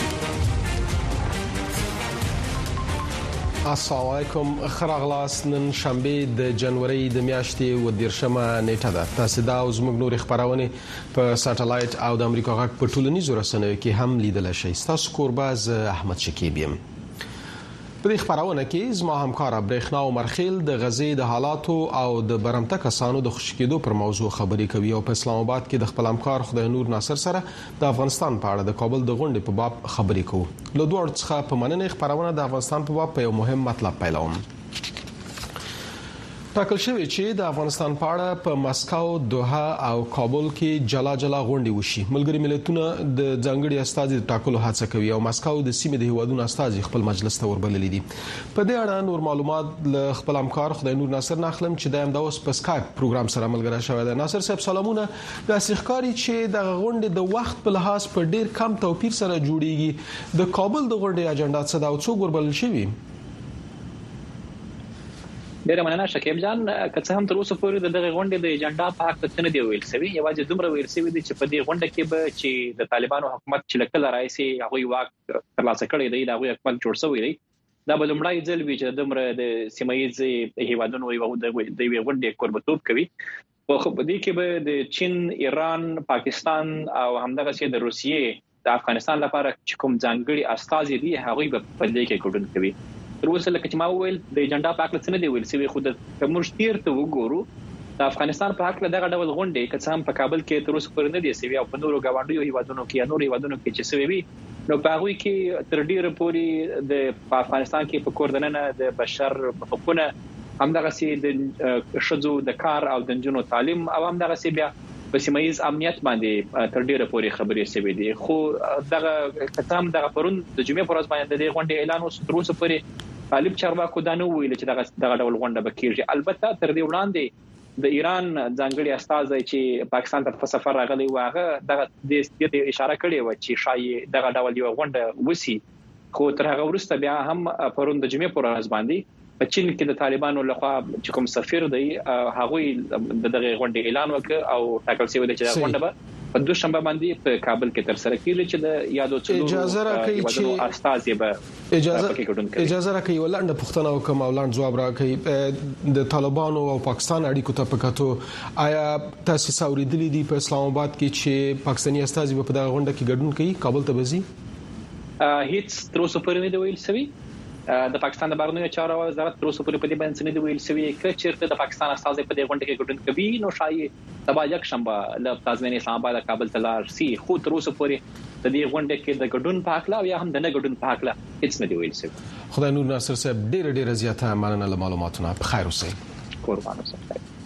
السلام علیکم، خراغلاس. نن شنبه د جنوري د میاشتې و 13مه نیټه ده. تاسو دا زموږ نور خبرونه په ساتلایت او د امریکا غږ په ټولنیزو رسنیو کې هم لیدل شئ. تاسو قرباز احمد شکیب یم. په دې خبرونه کې زما همکار برېښنا او مرخیل د غزې د حالاتو او د برمته کسانو د خوشکېدو پر موضوع خبرې کوي او په اسلام آباد کې د خپل همکار خدای نور ناصر سره د افغانستان په اړه د کابل د غونډې په باب خبرې کوو. له دوه څخه په مننې خبرونه د افغانستان په باب په یو مهم مطلب پیلوم. ټاکل شوی چې د افغانستان په اړه په مسکو، دوحه او کابل کې جلا غونډې وشي. ملګری ملتونه د ځانګړي استازي ټاکلو هڅه کوي او مسکو د سیمې د هیوادونو استازي خپل مجلس ته وربللي دي. په دې اړه نور معلومات له خپل همکار خدای نور ناصر ناخلم چې دایم د اوس په سکایپ پروګرام سره ملګری شوی دی. ناصر صاحب سلامونه. د ښکاری چې د غونډې د وخت په لحاظ په ډیر کم توپیر سره جوړیږي. د کابل د غونډې اجنډا څه دا او څو وربلل شوی؟ ډیره مننه شکیب جان. که څه هم تر اوسه پورې دغه غونډې د ایجنډا په اړه څه نه دی ویل شوی. یوازې دومره ویل شوی دی چې په دې غونډه کې به چې د طالبانو حکومت چې لکه راځي هغه واک ترلاسه کړی دی، دا هغه حکومت جوړ شوی دی. دا به لومړی ځل وي چې دومره د سیمایي هیوادونو یو د غونډې قربتوب کوي. په دې کې به د چین، ایران، پاکستان او همدغه چې د روسیې د افغانستان لپاره چې کوم ځانګړي استازي دي هغه به په دې کې ګډون کوي. تر اوسه لکه چې ما وویل د ایجنډا په اړه څه نه دی ویل شوی، خو د کومشتیر ته وګورو د افغانستان په اړه دغه ډول غونډې که څه هم په کابل کې تر اوسه پورې نه دی شوی او په نورو غونډو هیوادونو کې چې شوی وي، نو په هغه کې تر ډیره پورې د افغانستان کې په کوردننه د بشر حقوقونه، همدغه سي د شذو د کار او د جنونو تعلیم او همدغه سي بیا په سیمایي امنیت باندې تر ډیره پورې خبرې شوی دي. خو دغه کتام دغه پرون د جمعې پر ورځ باندې د غونډې اعلان اوس تر اوسه پورې طالب چارواکو دا نو ویل چې دغه ډول غونډه به کیږي. البته تر دې وړاندې د ایران ځانګړي استازي چې پاکستان ته په سفر راغلي واغه دغه د اشاره کړې و چې شاید دغه ډول یو غونډه وسی. خو تر هغه وروسته بیا هم پرون د جمعې پر ورځ باندې په چین کې د طالبانو لخوا چې کوم سفیر دی هغه دغه غونډې اعلان وکړ او ټاکل شوی دی چې دا غونډه به په دوشنبه باندې په کابل کې تر سره کیږي چې د یادو څلورو اجازه راکړي چې استازي به اجازه راکړي ولنډه پښتنه وکم او لاند جواب راکړي د طالبانو او پاکستان اړیکو ته پکاتو. آیا تاسو اوریدلې دي په اسلام آباد کې چې پاکستاني استازي په دغه غونډه کې ګډون کوي کابل ته وځي؟ هیڅ تر اوسه پورې نه دی ویل شوی. د پاکستان د بهرنیو چارو وزارت تر اوسه پورې په دې باندې نه دی ویل شوی چې چیرته د پاکستان استازي په دې غونډه کې ګډون کوي، نو شاید سبا یک شنبه له پلازمینې اسلام آباد کابل ته لاړ شي. خو تر اوسه پورې د دې غونډه کې د ګډون په حق لا یا هم د نه ګډون په حق لا هیڅ نه دی ویل شوی. خدای نور ناصر صاحب ډېر زیاته مننه له معلوماتونو. په خیر اوسئ. قربان اوسئ.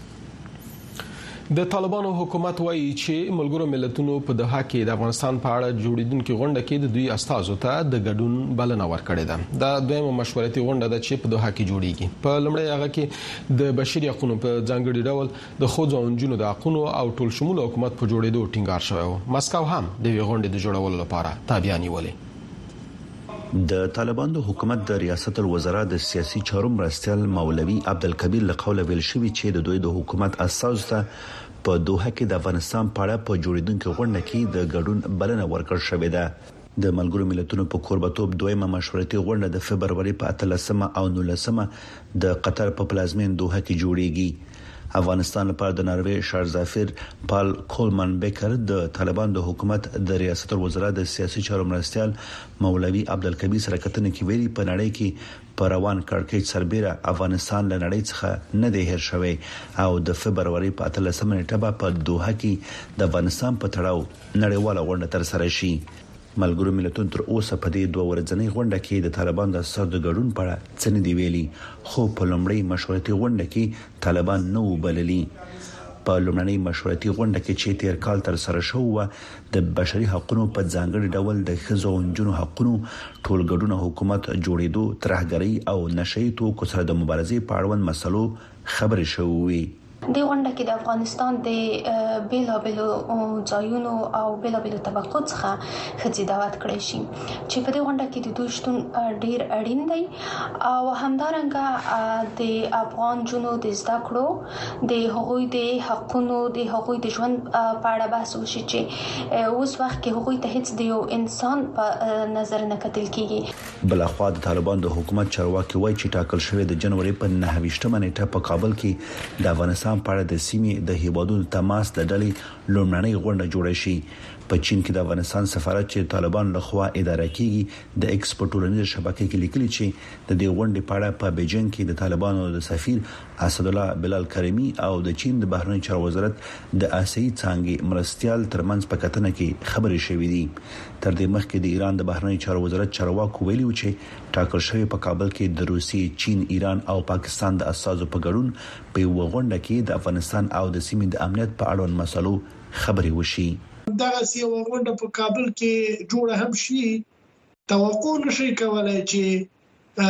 د طالبانو حکومت وایي چې ملګرو ملتونو په دغه کې د افغانستان په اړه جوړیدونکو غونډه کې د دوی استازو ته د ګډون بلنه ورکړې ده. دا دویمه مشورتي غونډه ده چې په دغه کې جوړیږي. په لومړی هغه کې د بشري حقوقو په ځانګړي ډول د ښځو او نجونو د حقوقو او ټول شموله حکومت په جوړېدو ټینګار شوی و. مسکو هم د غونډې د جوړولو لپاره تابع نیولې. د طالبانو حکومت د ریاست الوزرا د سیاسي چارو مرستیال مولوي عبدالکبیر له قوله ویل شوی چې د دوی د حکومت اساس ته په دوحه کې د افغانستان په اړه په جوړیدونکو غونډه کې د ګډون بلنه ورکړ شوې ده. د ملګرو ملتونو په کوربتوب دویمه مشورتي غونډه د فبرवरी په 13 او 19 د قطر په پلازمین دوحه کې جوړیږي. افغانستان لپاره د ناروې شارزافیر پال کولمن بیکر د طالبان د حکومت د ریاست الوزرا د سیاسي چارو مرستيال مولوي عبدالکبیر سره کتنې کې ویلي په نړۍ کې پروان کړکېچ سربېره افغانستان له نړۍ څخه نه دی هیر شوی او د فبرवरी په 13 نیټه په دوحه کې د افغانستان په تړاو نړیواله غونډه تر سره شي. ملګرو ملتونو تر اوسه په دې 2 ورځنۍ غونډه کې د طالبان د اساسو د ګډون په اړه څه نه دی ویلي، خو په لومړی مشورتي غونډه کې طالبان نو بللي. په لومړنۍ مشورتي غونډه کې چې تیر کال تر سره شو د بشري حقوقو په ځانګړي ډول د ښځو او نجونو حقوقو ټولګډونه حکومت جوړېدو، ترهګرۍ او نشئی توکو سره د مبارزې په اړوند مسلو خبرې شوې. د غونډه کې د افغانستان د بیلابلو ځایونو او بیلابلو طبقو څخه خځې دعوت کړي شي چې په دې غونډه کې د دوی شتون ډیر اړین دی او همدارنګه د افغان جنو د زده کړو د حقوقي د حقونو د حقوقي د ژوند په اړه بحث وشي چې اوس وخت کې حقوقي ته هیڅ د یو انسان په نظر نه کتل کیږي. بلخوا د طالبان د حکومت چارواکي وایي چې ټاکل شوی د جنوري په 29 نیټه په کابل کې د افغانستان په اړه د سیمې د هیوادونو تماس د ډلې لومړنۍ غونډه جوړه شي. په چین کې د افغانستان سفارت چې طالبان لخوا اداره کیږي د ایکسپورټورنیز شبکې کې لیکلي چې د دې غونډې په اړه په بیجینګ کې د طالبانو د سفیر اسد الله بلال کریمی او د چین د بهرنی چارو وزارت د آسیایي څانګې مرستيال ترمنځ په کتنه کې خبرې شوې دي. تر دې مخکې د ایران د بهرنی چارو وزارت چارواکو ویلي و چې ټاکل شوی په کابل کې د روسي، چین، ایران او پاکستان د اساسو په ګډون په غونډه کې د افغانستان او د سیمې د امنیت په اړوند مسلو خبرې وشي. دغه سیمه غونډه په کابل کې جوړه هم شي، توقع نشي کولای چې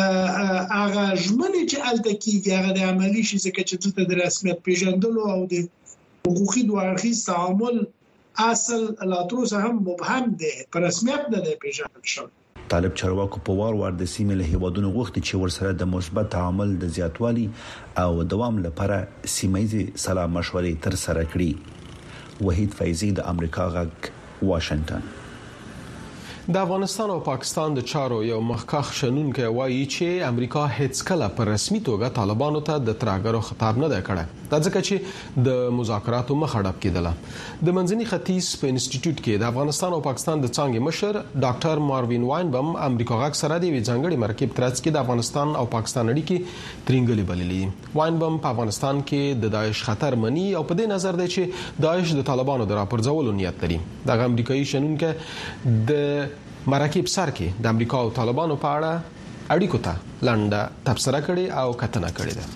هغه ژمنې چې الته کیږي هغه د عملی شي، ځکه چې دلته د رسمیت پیژندلو او د حقوقي دوه اړخیز تعامل اصل لا تر اوسه هم مبهم دی، په رسمیت نه دی پیژندل شوی. طالب چارواکو په وار د سیمې له هیوادونو غوښتي چې ورسره د مثبت تعامل د زیاتوالي او دوام لپاره سیمایي سلا مشورې تر سره کړي. وحید فیضی د امریکا غږ واشنگټن. د افغانستان او پاکستان د چارو یو مخکښ شنونکی وایي چې امریکا هیڅ کله په رسمي توګه طالبانو ته د ترهګرو خطاب نه دی کړی، دا ځکه چې د مذاکراتو مخه ډب کېدله. د منځني ختیځ په انسټیټیوټ کې د افغانستان او پاکستان د څانګې مشر ډاکټر ماروین واینبم امریکا غږ سره د ځانګړي مرکب ترڅ کې د افغانستان او پاکستان اړیکې ترنګلې بللې. واینبم په افغانستان کې د داعش خطر مني او په دې نظر دی چې داعش د طالبانو د راپرځولو نیت لري. دغه امریکایي شنونکی د مرکب سر کې د امریکا او طالبانو په اړه اړیکو ته لنډه تبصره کړې او کتنه کړې ده.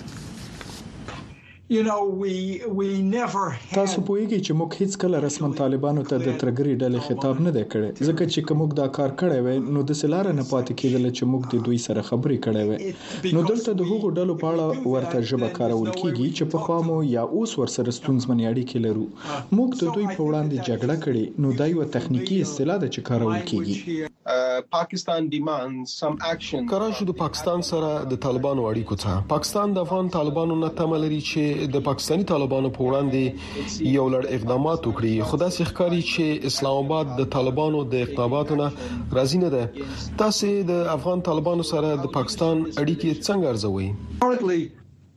تاسو پوهیږئ چې موږ هیڅ کله رسمن طالبانو ته د ترګری ډلې خطاب نه دی کړی، ځکه چې کوم دا کار کړی وای نو د سلاره نه پاتې کېدل چې موږ د دوی سره خبرې کړې وای. نو دلته د هغو ډلو په اړه ورته ژبه کارول کیږي چې په خامو یا اوس ورسره ستونزمن اړیکې لرو. موږ د دوی په وړاندې جګړه کړې، نو دا یو تخنیکی اصطلاح ده چې کارول کیږي. کراچي د پاکستان سره د طالبانو اړیکو ته پاکستان د افغان طالبانو نه تمه لري چې د پاکستاني طالبانو په وړاندې یو لړ اقدامات وکړي، خو دا ښکاري چې اسلام آباد د طالبانو د اقداماتو نه راضي نه ده. تاسو د افغان طالبانو سره د پاکستان اړیکې څنګه ارزوئ؟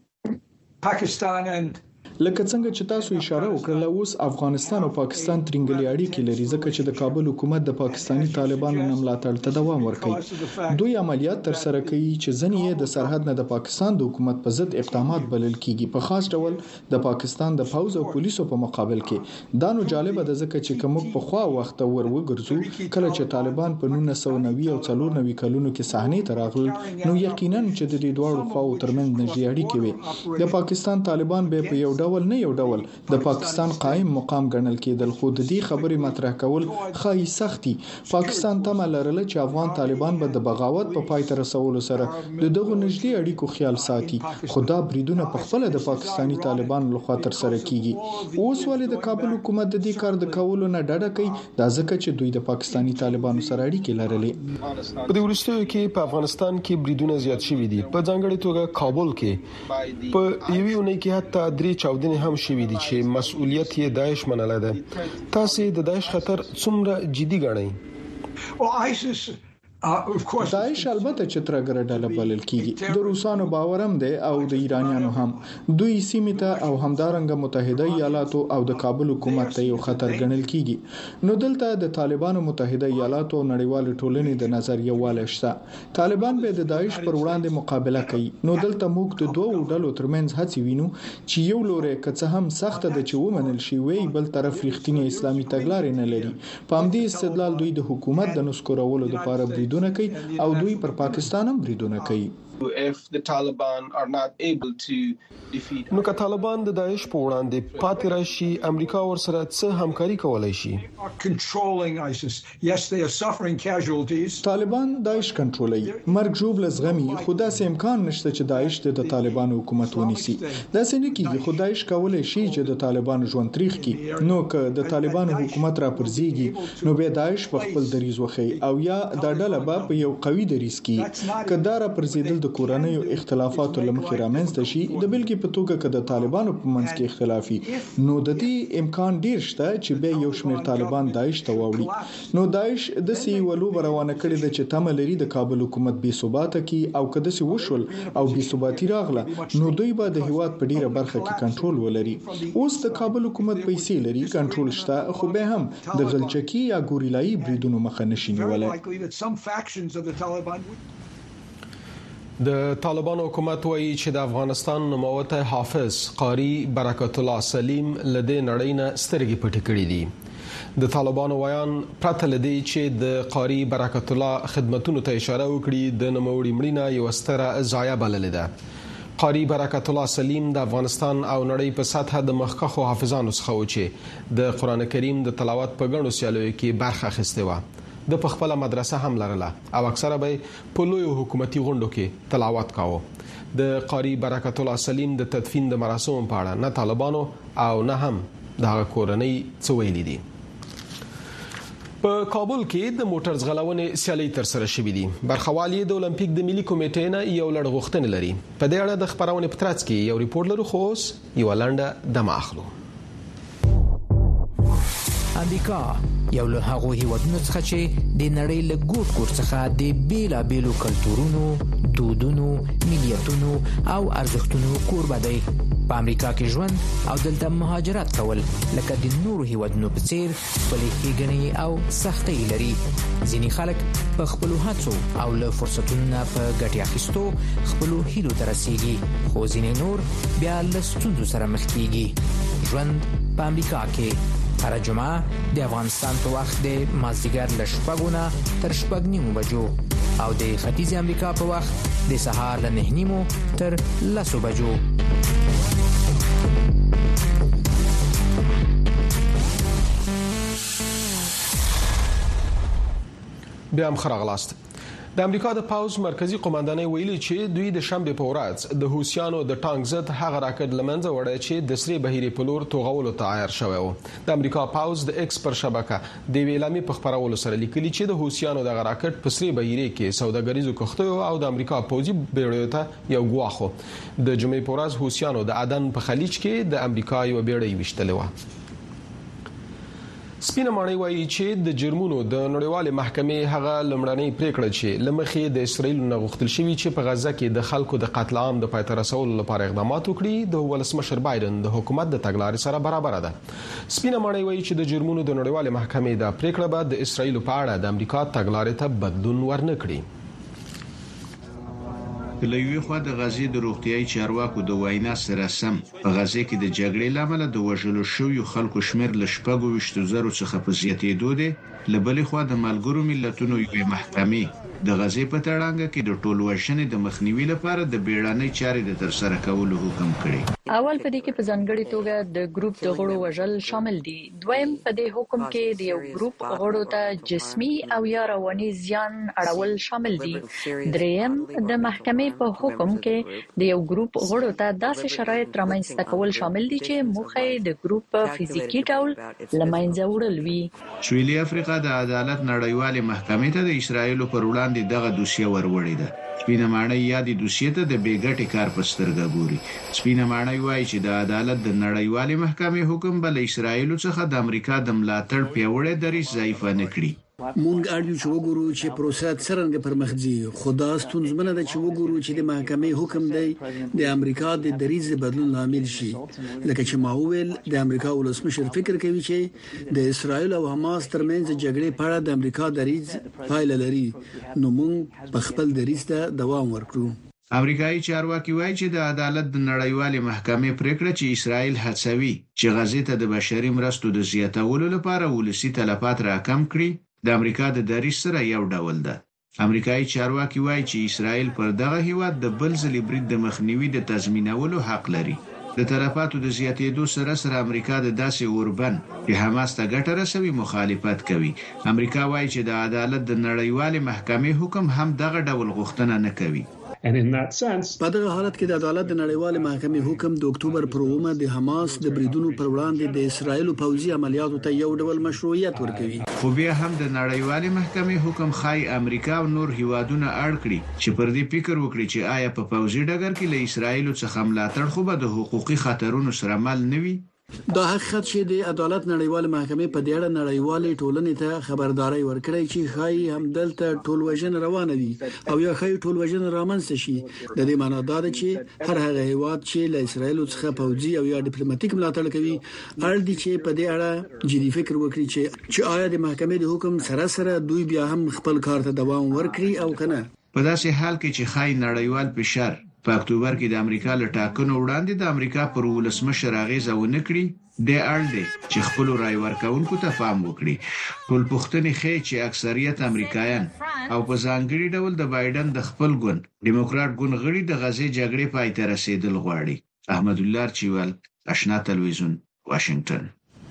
لکه څنګه چې تاسو اشاره وکړه، اوس افغانستان او پاکستان ترنګلي اړیکې لري، ځکه چې د کابل حکومت د پاکستاني طالبانو نه ملاتړ ته دوام ورکوي. دوی عملیات تر سره کوي چې ځنې یې د سرحد نه د پاکستان د حکومت په ضد اقدامات بلل کیږي، په خاص ډول د پاکستان د پوځ او پولیسو په مقابل کې. دا نو جالب ده ځکه چې کوم په خوا وخت ور وګرځو کله چې طالبان په 1990 او 94 کلونو کې صحنې ته راغلل، نو یقینا چې د دې دوه خواو ترمنځ نږدې اړیکې وي. د پاکستان طالبان به په یو نه یو ډول د پاکستان قائم مقام ګڼل کېدل، خو د دې خبرې مطرح کول خای سختي. پاکستان تمه لرله چې افغان طالبان به د بغاوت په پای ته رسولو سره د دغه نږدې اړیکو خیال ساتي، خو دا بریدونه په خپل د پاکستاني طالبان لخوا تر سره کیږي. اوس ولې د کابل حکومت د دې کار د کولو نه ډډه کوي؟ دا ځکه چې دوی د پاکستاني طالبانو سره اړیکې لرلې. په دې وروستیو کې په افغانستان کې بریدونه زیات شوي دي، په ځانګړي توګه کابل کې په یوې اونۍ کې حتی 3 چاودنې هم شوي دي چې مسؤلیت یې داعش منله ده. تاسو د داعش خطر څومره جدي ګڼئ؟ داعش البته چې ترګر ډله بلل کیږي د روسانو باور هم دی او د ایرانیانو هم دوی سیمه ته او همدارنګه متحده ایالاتو او د کابل حکومت ته یو خطر ګڼل کیږي نو دلته د طالبانو متحده ایالاتو او نړیوال ټولنې د نظر یواله شته طالبان به د داعش پر وړاندې مقابله کوي نو دلته موږ د دوه ډلو ترمنځ هڅې وینو چې یو لوري که هم سخت د چومنل شي وی بل طرف رښتینی اسلامي تګلارې نه لري په همدې استدلال دوی د حکومت د نسکورولو لپاره بریدونه کوي او دوی پر پاکستان هم بریدونه کوي نو که طالبان د داعش په وړاندې پاتې راشي امریکا ورسره څه همکاري کولای شي طالبان داعش کنټرولوي مرګ ژوبل زغمي خدا سه امکان نشته چې داعش د طالبانو حکومت ونیسي دا څنګه کیږي خدای کولای شي چې د طالبانو ژوند تاریخ کې نو که د طالبانو حکومت را پرځيږي نو به داعش په خپل دریز وخی او یا د ډله په یو قوي دریز کې کدار پرځیدل د کورنیو اختلافاتو لمخې رامنځته شي د بلګي په توګه که د طالبانو په منځ کې اختلافي نو د دې امکان ډیر شته چې به یو شمېر طالبان داعش ته واوړي نو داعش د سی ولو روانه کړي د چې تم لري د کابل حکومت بې ثباته کی او کده سی وشول او بې ثباتی راغله نو دوی به د هیواد په ډیره برخه کې کنټرول ولري اوس د کابل حکومت پیسې لري کنټرول شته خو به هم د غلچکی یا ګوریلایي بریدونو مخه نشي نیولای د طالبان حکومت وایي چې د افغانستان نوموته حافظ قاری برکت الله سلیم لدې نړۍ نه سترګې پټې کړې دي د طالبانو ویان پرته لدی چې د قاری برکت الله خدماتونو ته اشاره وکړي د نوموړي مړینه یو ستره ضایعه بللې ده قاری برکت الله سلیم د افغانستان او نړۍ په سطح د مخکخو حافظانو څخه و چې د قران کریم د تلاوت په غنو سیالیو کې برخه اخیسته و د خپل مدرسه هم لرله او اکثره به په لوی حکومتي غونډو کې تلاوت کاوه د قاری برکت الله سلیم د تدفین د مراسمو په اړه نه طالبانو او نه هم د کورنۍ څه ویلي دي په کابل کې د موټر ځغلونې سیالي تر سره شوې دي برخوالي د اولمپیک د ملي کمیټې نه یو لړ غوښتنې لري په دې اړه د خبرونه په ترڅ کې یو ریپورت لرو خو یو لنډه دمه اخلو امریکا یو له هغو هیوادونو څخه چې د نړۍ له ګوټ ګوټ څخه د بیلابیلو کلتورونو، دودونو، ملیتونو او ارزښتونو کوربه دی. په امریکا کې ژوند او دلته مهاجرت کول لکه د نورو هیوادونو په څیر خپلې ښېګڼې او سختۍ لري. ځینې خلک په خپلو هڅو او له فرصتونو نه په ګټې اخیستو خپلو هیلو ته رسیږي، خو ځینې نور بیا له ستونزو سره مخ کیږي. ژوند په امریکا کې هر جمعه د افغانستان په وخت د مازدیګر له 6 نه تر 6:30 بجو او د ختیځ امریکا په وخت د سهار له 9:30 تر 10 بجو. بیا هم خراغلاست. د امریکا د پاوز مرکزی قومندانۍ ویلي چې دوی د شنبه په ورځ د حوثیانو د ټانک ضد هغه راکټ لمنځه وړي چې د سری بهيري په لور توغولو ته عیار شوی و. د امریکا پاوز د ایکس پر شبکه د ویلامي په خبرولو سره لیکلي چې د حوثیانو د راکټ په سری بهيري کې سوداګریزو کښتیو او د امریکا پوځي بیړیو ته یو غواخو د جمعې په ورځ حوثیانو د عدن په خلیج کې د امریکا یو بیړۍ وشتلې و. سپینه ماڼۍ وایي چې د جرمونو د نړیوال محکمې هغه لمړنۍ پریکړه چې لمخې د اسرایل نه غوښتل شوی چې په غزه کې د خلکو د قتل عام د پای ته رسولو لپاره اقدامات وکړي د ولسمشر بایدن د حکومت د تګلارې سره برابر ده. سپینه ماڼۍ وایي چې د جرمونو د نړیوال محکمې د پریکړه به د اسرایل په اړه د امریکا تګلارې ته بدلون ورنکړي. لوی خو د غزې د روغتيایي چارواکو د وینا سره سم په غزې کې د جګړې لامل د وژلو شویو خلکو شمیر ل 20,000 څخه په زیاتېدو دی. لبلې خو د ملګرو ملتونو یوې محکمې د غزې په تړانګه کې د ټول وژنې د مخنیوي لپاره د بیړنۍ چارې د ترسره کولو حکم کړی. اول په دې کې په ځانګړي توګه د ګروپ د غړو وژل شامل دي. دویم په دې حکم کې د یو ګروپ غړو ته جسمي او یا رواني زیان اړول شامل دي. دریم د محکمې په حکم کې د یو ګروپ غړو ته داسې شرایط رامنځته کول شامل دي چې موخه د ګروپ په فزیکی ډول لمنځه وړل وي. سویلي افریقا د عدالت نړیوال محکمې ته د اسرایل پر وړاندې دغه دوسیه وروړې ده. سپینه ماڼۍ یادې دوسیه ته د بیګټي کار په سترګه ګوري. سپینه ماڼۍ وایي چې د عدالت د نړیوال محکمې حکم بل اسرایل څخه د امریکا د ملاتړ پیوړې دریځ ضعیف نه کړي. مونږ اړیو چې وګورو چې پروسه څنګه پرمخ ځي. خدا ستونزمنه ده چې وګورو چې د محکمې حکم دی د امریکا د دریځ بدلون لامل شي. لکه چې ما وویل د امریکا ولسمشر فکر کوي چې د اسرایل او حماس ترمنځ جګړې په اړه د امریکا دریځ پایله لري، نو مونږ په خپل دریځ ته دوام ورکړو. امریکایي چارواکي وایي چې د عدالت د نړیوالې محکمې پریکړه چې اسرائیل هڅوي چې غزې ته د بشري مرستو د زیاتولو لپاره ولسی تلفات راکم کړي د امریکا د دریځ سره یو ډول ده. امریکایي چارواکي وایي چې اسرائیل پر دغه هیواد د بل ځلې برید د مخنیوي د تضمینولو حق لري. د تلفاتو د زیاتېدو سره امریکا د داسې اوربن چې حماس ته ګټه رسوي مخالفت کوي. امریکا وایي چې د عدالت د نړیوالې محکمې حکم هم دغه ډول غوښتنه نه کوي. په دغه حالت کې د عدالت د نړیوالې محکمې حکم د اکتوبر پر 8 د حماس د بریدونو پر وړاندې د اسرایل پوځي عملیاتو ته یو ډول مشروعیت ورکوي. خو بیا هم د نړیوالې محکمې حکم خای امریکا او نور هیوادونه اړ کړي چې پر دې فکر وکړي چې آیا په پوځي ډګر کې له اسرایل څخه ملاتړ خو به د حقوقي خطرونو سره مل نه وي. دا حقیقت چې د عدالت نړیوالې محکمې په دې اړه نړیوالې ټولنې ته خبرداري ورکړي چې خای هم دلته ټول وژن روان دي او یا خای ټول وژن رامنځته شي. د دې معنی دا ده چې هر هغه هیواد چې له اسرایل څخه پوځي او یا ډیپلوماټیک ملاتړ کوي اړ دي چې په دې اړه جدي فکر وکړي چې آیا د محکمې د حکم سره دوی بیا هم خپل کار ته دوام ورکړي او کنه. په داسې حال کې چې خای نړیوال فشار په اکتوبر کې د امریکا له ټاکنو وړاندې د امریکا پر ولسمشر اغیزه ونه کړي، د اړ دی چې خپل رای ورکونکو ته پام وکړي. ټول پښتني خې چې اکثریت امریکایان او په ځانګړي ډول د بایدن د خپل ګوند ډیموکرات ګوند غړي د غزې جګړې پای ته رسیدل غواړي. احمد الله چوال، آشنا تلویزیون، واشنگټن.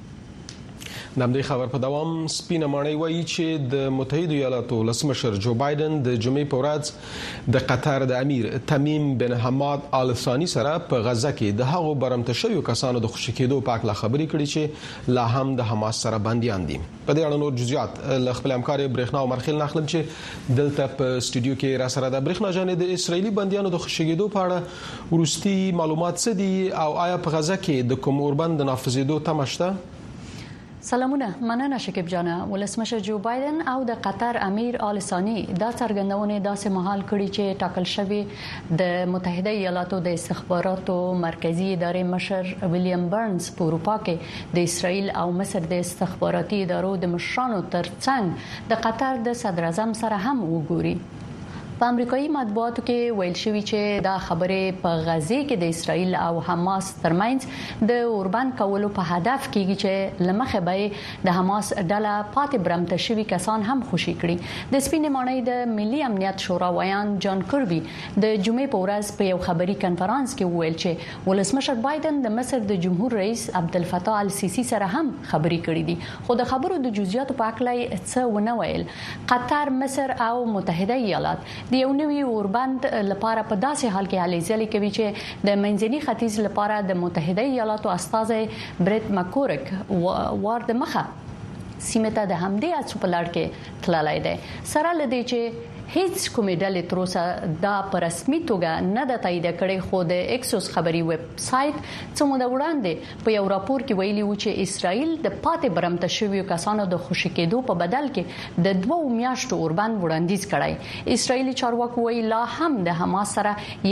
د همدې خبر په دوام سپینه ماڼۍ وایي چې د متحده ایالاتو ولسمشر جو بایدن د جمعې په ورځ د قطر د امیر تمیم بن حماد آل ثاني سره په غزه کې د هغو برمته شویو کسانو د خوشی کېدو په اړه خبرې کړې چې لا هم د حماس سره بنديان دي. په دې اړه نور جزئیات له خپل همکار برېښنا او مرخیل نخلم چې دلته په استودیو کې را سره د برېښنا جانې د اسرایلی بنديانو د خوشی کېدو په اړه ورستي معلومات څه دي او آیا په غزه کې د کوم اوربند د نافذېدو تمه شته؟ سلامونه، مننه شکیب جانه. ولسمشر جو بایدن او د قطر امیر آل ثاني دا څرګندونه داسې مهال کړي چې ټاکل شوی د متحده ایالاتو د استخباراتو مرکزی ادارې مشر ویلیام برنز په اروپا کې د اسرایل او مصر د استخباراتي ادارو د مشرانو ترڅنګ د قطر د صدر اعظم سره هم وګوري. په امریکایي مطبوعاتو کې ویل شوی چې دا خبره په غزه کې د اسرایل او حماس ترمنځ د اوربند کولو په هدف کېږي چې لمخه به د حماس ډله پاتې برمته شوی کسان هم خوشي کړي. د سپینې ماڼۍ د ملي امنیت شورا ویان جان کربي د جمعې په ورځ په یو خبري کنفرانس کې ویل چې ولسمشر بایدن د مصر د جمهور رئیس عبدالفتاح السیسی سره هم خبرې کړې دي، خو د خبرو د جزئیاتو په اړه څه ونه ویل. قطر، مصر او متحده ایالات د یو نوي اوربند لپاره په داسې حال کې هلې ځلې کوي چې د منځني ختیځ لپاره د متحده ایالاتو استازي بریټ مکورک وارد مخه سیمه ته د همدې اڅو په لړ کې تللی دی. سره لدی چې هیڅ کومې ډلې تر اوسه دا په رسمي توګه نه د تایید کړي، خو د ایکسوس خبري ویب سایت څو موده وړاندې په یو راپور کې ویلي و چې اسرائیل د پاتې برمته شویو کسانو د خوشی کېدو په بدل کې د 2 میاشتو اوربند وړاندیز کړی. اسرائیلي چارواکي ویلي لا هم د حماس سره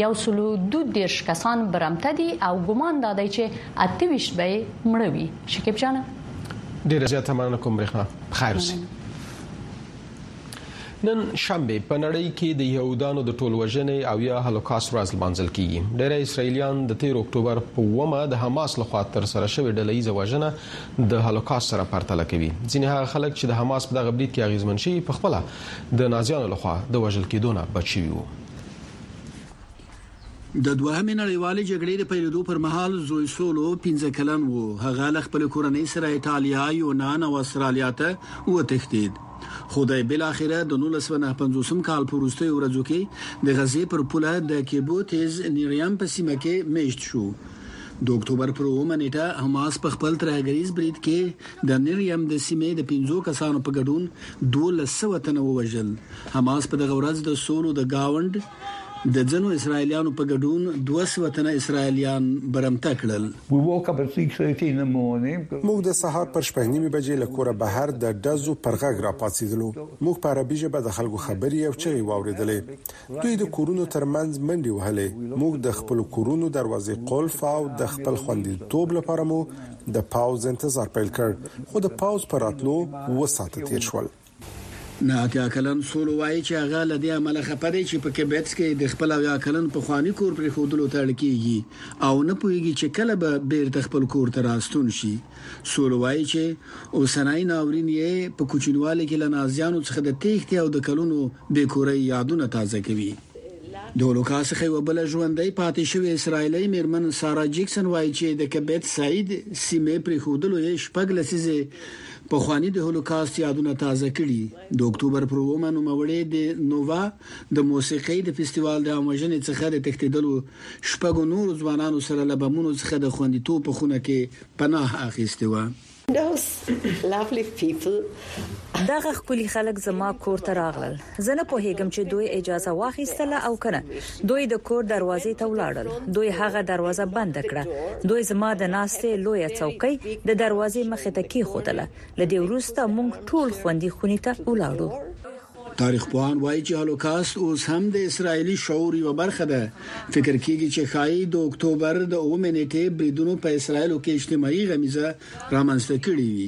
112 کسان برمته دي او ګومان دادی چې 28 به مړوي. شکیب جان، ډیر زیات مننه کوم. برېښنا خیر اوسئ. نن شنبه په نړۍ کې د یهودانو د ټولوژنې او یا هولوکاست ورځ لمانځل کیږي. ډېر اسرایلیان د 13 اکتوبر په 9 د حماس لخوا تر سره شوی ډله‌ایزه وژنه د هولوکاست سره پرتله کوي. ځینې هغه خلک چې د حماس په دغه برید کې اغیزمن شي په خپل د نازیانو لخوا د وژل کېدو نه بچي وو. د دوهمې نړیوالې جګړې د پیلېدو پر مهال زوی سولو 15 کلن وو. هغه له خپل کورنۍ سره ایټالیا، یونان او استرالیا ته وتښتید. خو د بل اخره د 1950 کال په وروستي ورځو کې د غزې پر پوله د کیبوتز نیریم په سیمه کې میشت شو. د اکتوبر پر 9 نیټه حماس په خپل ترهګریز برید کې د نیریم د سیمې د 15 کسانو په ګډون 1200 تنه ووژل. حماس په دغه ورځ د سولو د گاوند د ځنو اسرایلیانو په ګډون 200 تنه اسرایلیان برمته کړل. موږ د سهار پر 8:30 بجې له کوره بهر د دزو پر غږ را پاتېدلو. موږ په عربي ژبه د خلکو خبري او چغې واوریدلې. دوی د کورونو ترمنځ منډي وهلې. موږ د خپل کورونو دروازې قلف او د خپل خوندیتوب لپاره مو د پاوز انتظار پیل کړ. خو د پاوز پر راتلو وساته تیر شول. نه اتیا کلن سولو وایي چې هغه لدی عمله خبرې چې په کېبټس کې د خپل یا کلن په خواني کور پر خودلو تړل کیږي او نه پوهیږي چې کله به بیرته خپل کور ته راستون شي. سولو وایي چې اوسنۍ ناورین یې په کوچنیوالي کې لنازیانو څخه د تېښتې او د کلونو بیکورۍ یادونه تازه کوي. د هولوکاست خو بل ژوندۍ پاتې شوی اسرایلی میرمن سارا جیکسن وایي چې د کبت سعید سیمه پر خودلو یې شپږ لسیزه په خواني د هولوکاست یادونه تازه کړي. د اکتوبر پر 8 نوموړي د نووا د موسیقۍ د فستیوال د اموژنې څخه د تختیدلو شپږ نور ځوانانو سره لبمونو څخه د خوندیتوب په خونه کې پناه اخیسته و. دغه خپل خلک زما کور ته راغلل. زه نه پوهیږم چې دوی اجازه واخیستله او کنه. دوی د کور دروازې ته ولاړل. دوی هغه دروازه بند کړه. دوی زما د ناستې لوی څوکۍ د دروازې مخې ته کېښودله. لدې وروسته موږ ټول خوندي خونې ته ولاړو. تاریخ پوهان وایي چې هولوکاست اوس هم د اسرایلی شعور یو برخه ده. فکر کیږي چې خای د اکتوبر د 9 نیټې بریدونو په اسرایل کې اجتماعي غمیزه رامنځته کړې وي.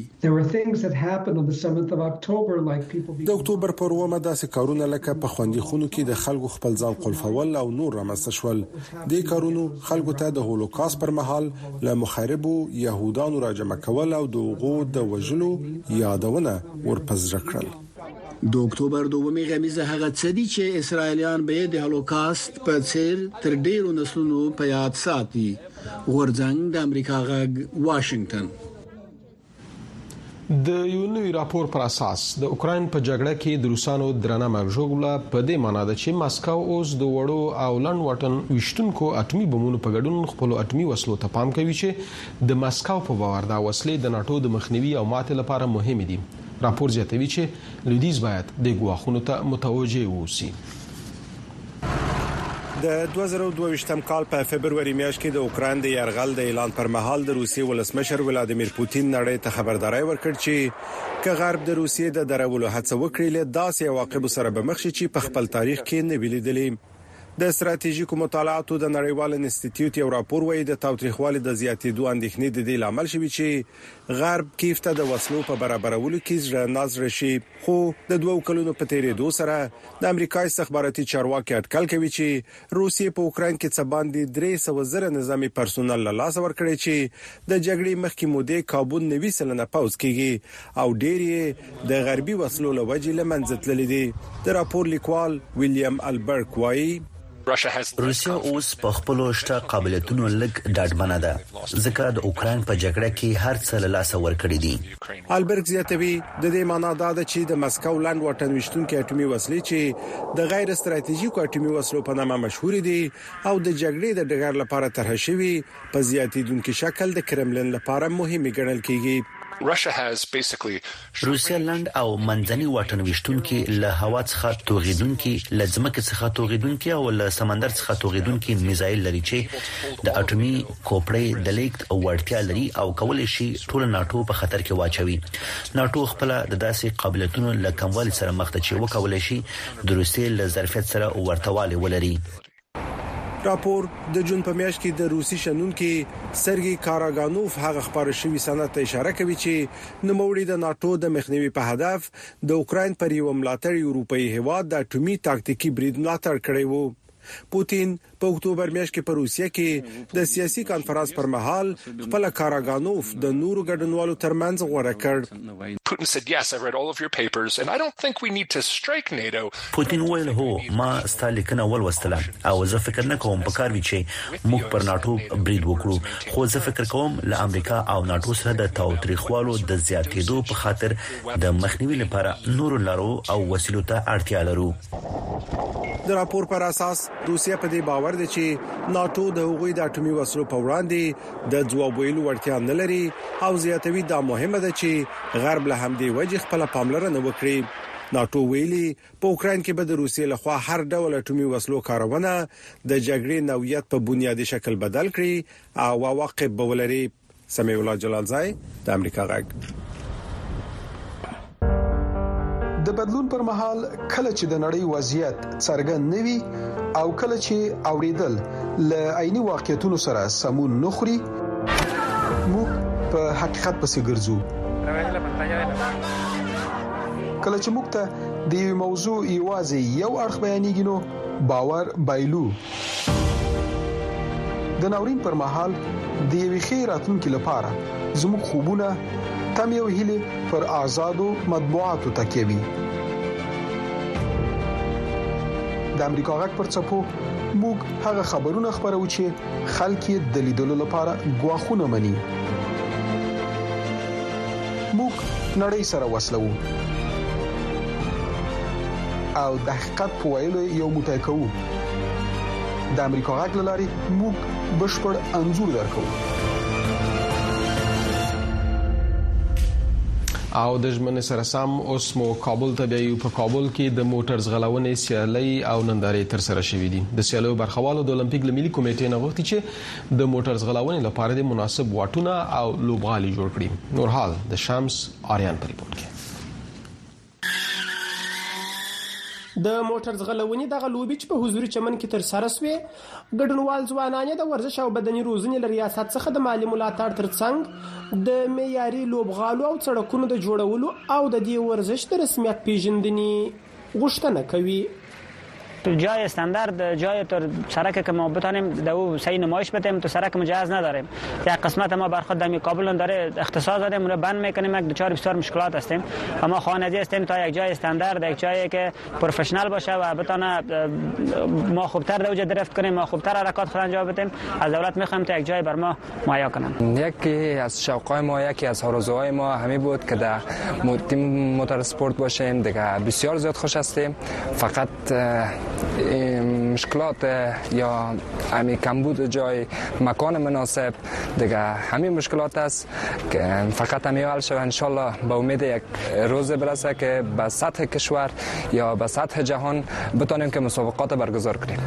د اکتوبر پر 9 داسې کارونه لکه په خوندي خونو کې د خلکو خپل ځان قلفول او نور رامنځته شول. د کارونو خلکو ته د هولوکاست پر مهال له مخربو يهودانو راجمع کول او دغه د وژلو یادونه ورپزړه کړل. د اکتوبر 2 غمیزه هغه څه دي چې اسرایلیان به د هولوکاست په څیر تر ډیرو نسلونو په یاد ساتي. غورځنګ د امریکا غږ واشنگټن. د یو نوی راپور پر اساس د اوکرين په جګړه کې د روسانو درنه مرجوګله په دې معنی ده چې ماسکو اوس د وړو او لند وطن وشتونکو اټومي بمونو په ګډون خپل اټومي وسلو ته پام کوي چې د ماسکو په باور دا وسلې د ناتو د مخنیوي او ماته لپاره مهمه دي. راپور زیاتوي چې لویدیز باید د ګواښونو ته متوجه ووسی. د 2022م کال په فبرवरी میاشت کې د اوکران د يرغل د اعلان پر مهال د روسیې ولسمشر ولادیمیر پوتین نړۍ ته خبرداري ورکړ چې که غرب د روسیې د درولو هڅه وکړي له داسې عواقب سره به مخ شي چې په خپل تاریخ کې نه ویلېدلې. د استراتیژیکو مطالعاتو د نړیوال انسټیټیوټ یو راپور وایي د تاوتریخوالي د زیاتېدو اندېښنې د دې لامل شوی چې غرب کیف ته د وسلو په برابرولو کې ځناز رشي. خو د 2 کلونو په تیریدو سره د امریکا استخباراتي چارواکي اټکل کوي چې روسیې په اوکران کې څه باندې 300,000 نظامی پرسونل له لاس ورکړي چې د جګړې مخکې مودې کابو 90% پاوز کیږي او ډېری د غربي وسلو له وجې لمنځه تللي دي. د راپور لیکوال ویلیام البرټ وایي روسیا اوس په خپل شته قابلیتونو لګ ډاډمنه ده ځکه د اوکرين په جګړه کې هر څه له لاس ورکړي دي. البرټ زیاتوي د دې معنا دا ده چې د مسکو لند وطن وشتونکو اټومي وسلې چې د غیر استراتیژیکو اټومي وسلو په نامه مشهور دي او د جګړې د ډګر لپاره طرح شوی په زیاتیدونکو شکل د کرملین لپاره مهمه ګڼل کیږي. روسیا لند او منځني واټن وشتونکو له هوا څخه توغیدونکو له ځمکې څخه توغیدونکو او له سمندر څخه توغیدونکو میزایل لري چې د اټومي کوپړې د لیکت او ورتیا لري او کولای شي ټول ناتو په خطر کې واچوي. ناتو خپل د داسې قابلیتونو له کموالي سره مخ ته چې وکولای شي د روسیې له ظرفیت سره ورتهواله ولري. راپور د جون په میاشت کې د روسي شنونکو سرګي کاراګانوف هغه خبر شوی سند ته اشاره کوي چې نوموړي د ناتو د مخنیوي په هدف د اوکرين پر یو ملاتړ یورپی هواد د اټومي تاکتیکي برید ملاتړ کړی وو. پوتین په اکتوبر میاشت کې په روسیه کې د سیاسي کانفرنس پر مهال خپل کاراګانوف د نورو ګډونوالو ترمنځ غوړه کړ. پوتین ویل هو ما ستاسو کنه ولوستله او زه فکر نه کوم په کار وی چې موږ پر ناتو برید وکړو خو زه فکر کوم له امریکا او ناتو سره د تاوتریخوالو د زیاتېدو په خاطر د مخنیوي لپاره نور لارو او وسیلو ته اړتیا لرو. د راپور پر اساس روسیا په دې باور ده چې ناتو د هغوی د اټومي وسلو په وړاندې د ځواب ویلو وړتیا نه لري او زیاتوي دا مهمه ده چې غرب له همدې وجې خپل پاملرنه وکړي. ناتو ویلي په اوکرين کې به د روسیې لخوا هر ډول اټومي وسلو کارونه د جګړې نوعیت په بنیادی شکل بدل کړي او واقع به ولري. سمیع الله جلالزای د امریکا غږ. د بدلون پر مهال کله چې د نړۍ وضعیت څرګند نوي او کله چې اوریدل ل عیني واقعیتونو سره سمون نخري موږ په حقیقت پسې ګرځو. کله چې موږ ته د موضوع یوازې یو اړخ بیانېږي نو باور بایلو. د ناورین پر مهال د یوې خیراتونکو لپاره زموږ خوبونه تم یو هیله پر آزادو مطبوعاتو تکیوي. د امریکا غږ پر څپو موږ هغه خبرونه خبرو چې خلک یې د لیدلو لپاره غواخونه مني. موږ نړۍ سره وصلو او د حقیقت په ویلو یو موټی کوو. د امریکا غږ لاري موږ بشپړ انزور درکو. او د ژمنې سره سم اوس مو کابل ته بیایو. په کابل کې د موټر ځغلونې سیالي او نندارې تر سره شوې دي. د سیالیو برخوالو د اولمپیک ملي کمیټې نه غوښتي چې د موټر ځغلونې لپاره د مناسب واټونه او لوبغالي جوړ کړي. نورحال د شمس آریان په ریپورت کې. د موټر ځغلونې د غلوبي چې په حضوري چمن کې تر سره شوې ګډونوال ځوانان د ورزش او بدني روزنې لري ریاست څخه د مالی ملاتړ ترڅنګ د معیاري لوبغالو او سړکونو د جوړولو او د دې ورزش د رسمیت پیژندنې غوښتنه کوي. تو جای استاندارد جای تو سرک که ما بتانیم در او صحیح نمایش بدیم تو سرک مجاز نداریم. یک قسمت ما برخورد در کابل داره اختصاص دادیم اون رو بند میکنیم. یک دچار بسیار مشکلات هستیم. اما خانگی هستیم تا یک جای استاندارد یک جایی که پروفشنال باشه و بتونه ما خوبتر در اوج درفت کنیم ما خوبتر حرکات خود انجام بدیم. از دولت میخوایم تا یک جای بر ما مهیا کنن. یکی از شوقای ما یکی از آرزوهای ما همین بود که در موتور اسپورت باشیم. دیگه بسیار زیاد خوش هستیم. فقط مشکلات یا همین کمبود جای مکان مناسب دیگه همین مشکلات است که فقط همین حل شود. انشالله با امید یک روز برسه که به سطح کشور یا به سطح جهان بتونیم که مسابقات برگزار کنیم.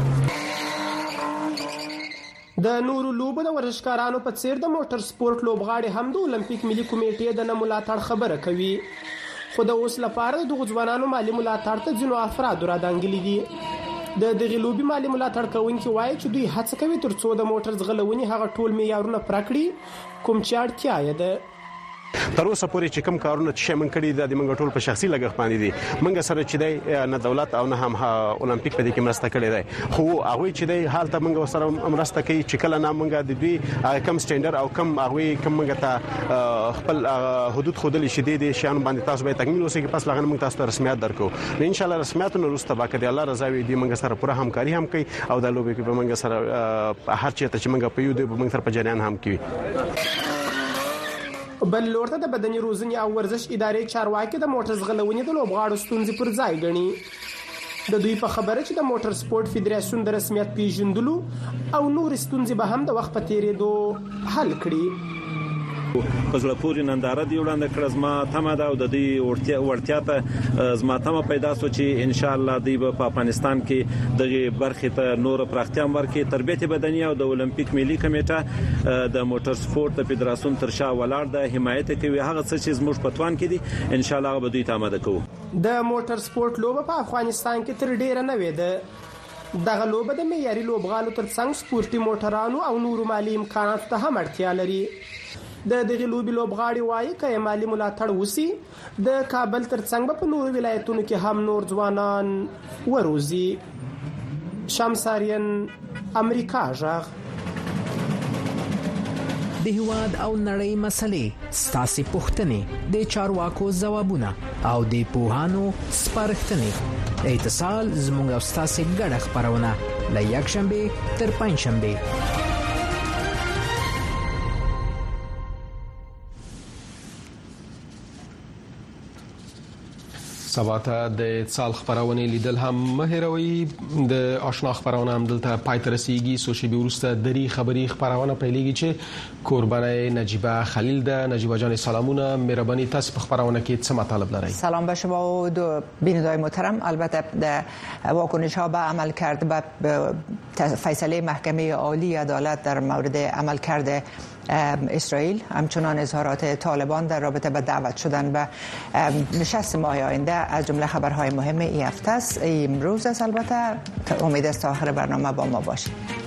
د نورو لوبو د ورزشکارانو په څیر د موټر سپورت لوبغاړي هم د اولمپیک ملي کمیټې د ملاتړ خبره کوي. خو د اوس لپاره د ځوانانو مالی ملاتړ ته ځینو افراد را دانګلي دي. د دغه لوبي مالی ملاتړ کوونکي وایي چې دوی هڅه کوي ترڅو د موټر ځغلونې هغه ټول معیارونه پوره کړي کوم چې اړتیا یې ده. تر اوسه پورې چې کوم کارونه چې موږ کړی د موږ ټول په شخصي لګښت باندې دي. موږ سره چې دی نه دولت او نه هم اولمپیک په دې کې مرسته کړې ده. خو هغه چې دی حالت موږ سره مرسته کوي چې کله نه موږ د دوی کم سټانډرډ او کم هغه کم موږ ته خپل حدود خودل شي دي شان باندې تاسو به تکمیل اوسئ. پس لغن موږ تاسو ته رسمیت درکو. ان شاء الله رسمیتونه وروسته به کړي الله رضا وي دي موږ سره پوره همکاري هم کوي او د لوبي په موږ سره هر چیرته چې موږ په یو دی موږ سره په جریان هم کوي. بل لورته د بدني روزنې او ورزش ادارې چارواکي د موټر ځغلونې د لوبغاړو ستونزې پر ځای غني. د دوی په خبره چې د موټر سپورت فدراسیون د رسمیت پیژندلو او نور ستونزې به هم د وخت په تیریدو حل کړي. په زړه پورې ننداره دی وړاندې کړه. زما تمه ده او د دې ورتیا ته زما تمه پیدا سو چې ان شاء الله دی په افغانستان کې دغه برخه ته نور پراختیا ورکړي. تربیت بدني او د اولمپیک ملي کمیټه د موټر سپورت فدراسیون تر شا ولاړ د حمایت کوي. هغه څه چې زموږ پتوان کې دي ان شاء الله به دوی ته آماده کوو. د موټر سپورت لوبه په افغانستان کې تر ډیره نه وېده. دغه لوبه د معیاري لوبغالو ترڅنګ سپورتي موټرانو او نورو مالی امکاناتو ته هم اړتیا لري. د دغه لوبي لوبغاړي وایي چې مالی ملاتړ وسی د کابل ترڅنګ په نورو ولایتونو کې هم نور ځوانان وروزي. شمساریان امریکا ژغ. د هواد او نړۍ مسلې ستاسو پوښتنې د چارواکو ځوابونه او د پوهانو سپارښتنې اتصال زموږ او ستاسو ګډه خبرونه ل یک شنبه تر پنځ شنبه. سباته د اتصال خبرونه لیدل هم مهروي د آشنا خبرونه هم دلته پای ته رسیدي. سوشي بیورسته دری خبری خبرونه پیلېږي چې قربانای نجیبه خلیل ده. نجیبه جان سلامونه، مهرباني تاسو په خبرونه کې څه مطالب لرئ؟ سلام به شما و دو بینندگان محترم. البته واکنش ها به عمل کرد به فیصله محکمه عالی عدالت در مورد عمل کرده اسرائیل، همچنان اظهارات طالبان در رابطه با دعوت شدن به نشست ماه آینده از جمله خبرهای مهم این هفته است. امروز است. البته امید است تا آخر برنامه با ما باشید.